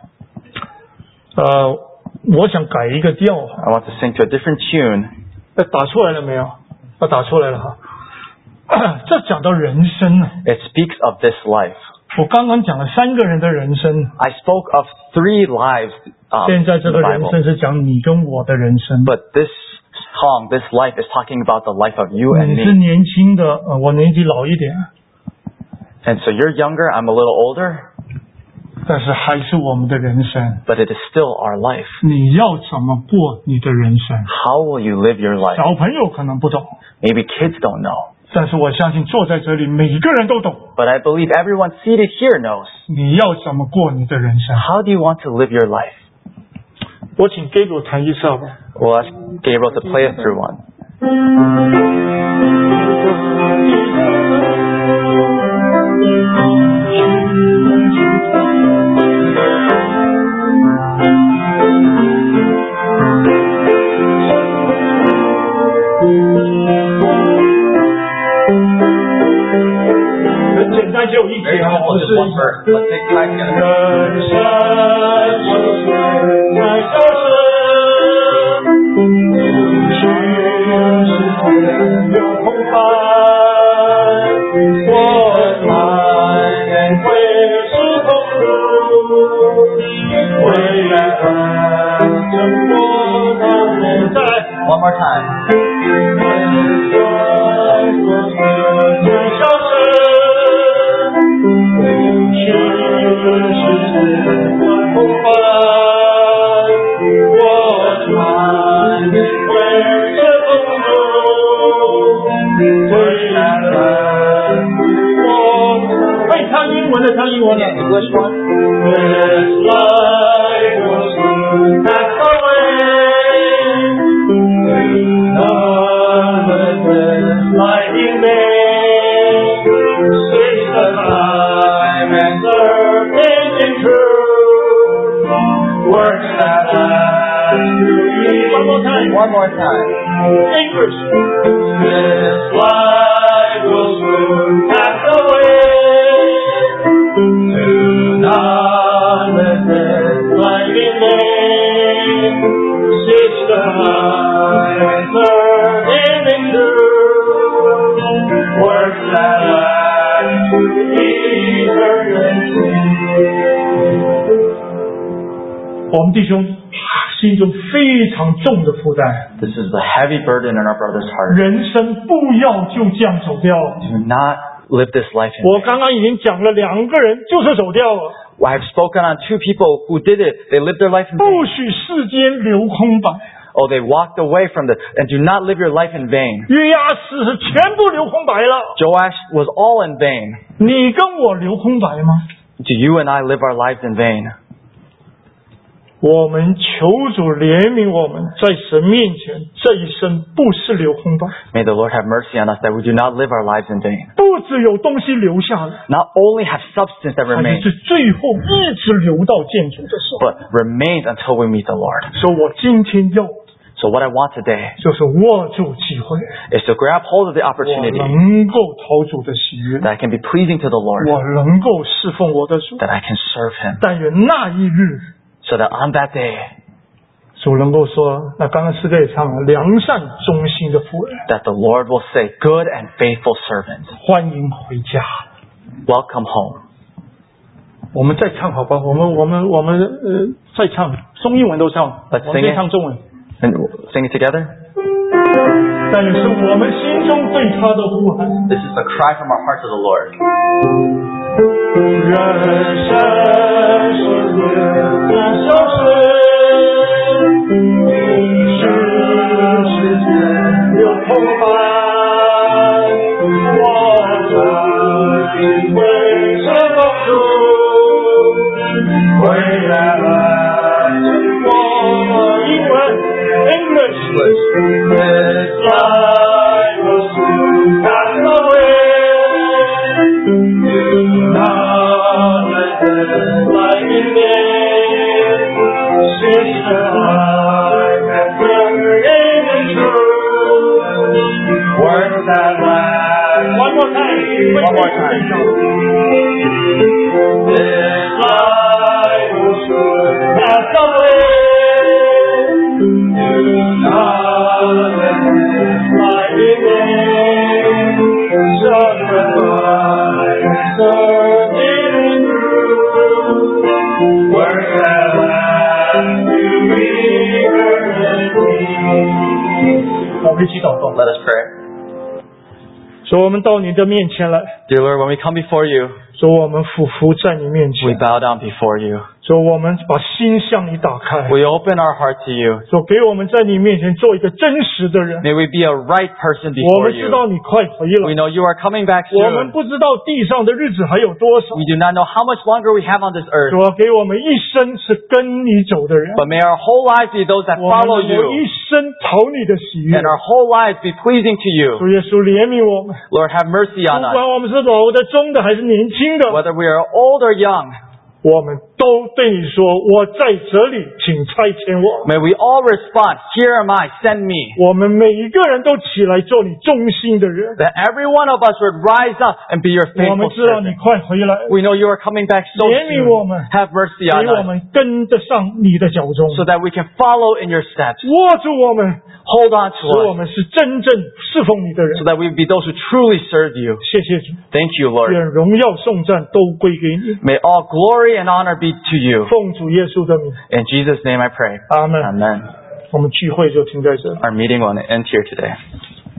我想改一个调。 I want to sing to a different tune. 打出来了没有？打出来了哈。这讲到人生啊， It speaks of this life. 我刚刚讲了3个人的人生， I spoke of 3 lives 现在 in 这 the 个人 Bible. 生是讲你跟我的人生。 But this song, this life is talking about the life of you and 你是 me. 年轻的，我年纪老一点， And so you're younger, I'm a little older, 但是还是我们的人生。 but it is still our life. 你要怎么过你的人生？ How will you live your life? 小朋友可能不懂， Maybe kids don't know. 但是我相信坐在这里每个人都懂。 But I believe everyone seated here knows. 你要怎么过你的人生？ How do you want to live your life? 我请 Gabriel 弹一下吧。 We'll ask Gabriel to play us through one. 很简单，只有一节啊，不是。 Let's take time together. 人生就是在这生，不去是有空白，我来会是公路，未来很沉默到现在。 One more time. 人生就是在消失。不去是我空白，我穿会是公路，未来的我会唱英文的，唱英文的。 English one. This life will soon pass away. None this life in vain. Since the time and service in truth, works that last to ye. One more time. English. This life will soon pass away. Do not let this life in vain. Since the time and service in truth, works that last to eternity. 我们弟兄心中非常重的负担。 This is the heavy burden in our brother's heart. 人生不要就这样走掉。 Do not live this life in 我 vain. 刚刚已经讲了2个人就是走掉了， I have spoken on 2 people who did it. They lived their life in 不 vain. 许世间留空白。 Oh, they walked away from this. And do not live your life in vain. 约押斯是全部留空白了， Joash was all in vain. 你跟我留空白吗？ Do you and I live our lives in vain? 我们求主怜悯我们，在神面前这一生不是留空白， May the Lord have mercy on us that we do not live our lives in vain. 不只有东西留下来， Not only have substance that 还 remains, 是最后一直留到建主的时候。 but remains until we meet the Lord. 所以我今天要 So what I want today 就是握住机会， is to grab hold of the 我 opportunity 能够讨主的喜悦， that I can be pleasing to the Lord, 我能够侍奉我的主。 that I can serve Him, 但愿那一日， so that on that day, 主能够说，那刚刚诗歌也唱了，良善忠心的妇人， that the Lord will say, good and faithful servant, 欢迎回家。 welcome home. 我们再唱好吧，我们再唱，中英文都唱， Let's 我们 sing 再 it. 唱中文。 And sing it together. 但也是我们心中对他的呼喊。 This is the cry from our heart to the Lord. 人生是为了消失，世间有空白，我在为什么主回来寻我？英文 English this life will soon pass away. Do not let this life in vain. Sister, I have burning and true. Words that last. One more time. One more time. This life will soon pass away. Do not let this life in vain. Sacrifice, serving through. Words that last to be heard and 我们一起祷告。 Let us pray. 主，我们到你的面前来， Dear Lord, when we come before you, 主，我们俯伏在你面 we 前， bow down before you. 主，我们把心向你打开， We open our heart to you. 主，给我们在你面前做一个真实的人。 May we be a right person 我 before 们知 you. 道你快回 We 了， know you are coming back 我们 soon. 不知道地上的日子还有多少。 We do not know how much longer we have on this earth. 主，给我们一生是跟你走的人， But may our whole lives be those that 我们 follow 能够一 you. 生讨你的喜悦 And。our whole lives be pleasing to you. 主耶稣怜悯我们， Lord, have mercy 不 on us. 管我们是老的、中的还是年轻的， Whether we are old or young, 我们都对你说：“我在这里，请差遣我。” may we all respond, here am I, send me. 我们每一个人都起来做你忠心的人。 That every one of us would rise up and be your 我们 faithful 知道你 servant. 快回来， We know you are coming back so 怜悯我们， soon. Have mercy 给 on 我 us 们跟得上你的脚踪， so that we can follow in your steps. 握住我们， Hold on 使 to 我 us 们是真正侍奉你的 so 人。 that we be those who truly serve you. 谢谢主， Thank you, Lord. 愿荣耀颂赞都归给你。 May all glory and honor be to you. 奉主耶稣的名， In Jesus' name I pray. 阿门。 Amen. 我们聚会就停在这里。 Our meeting will end here today.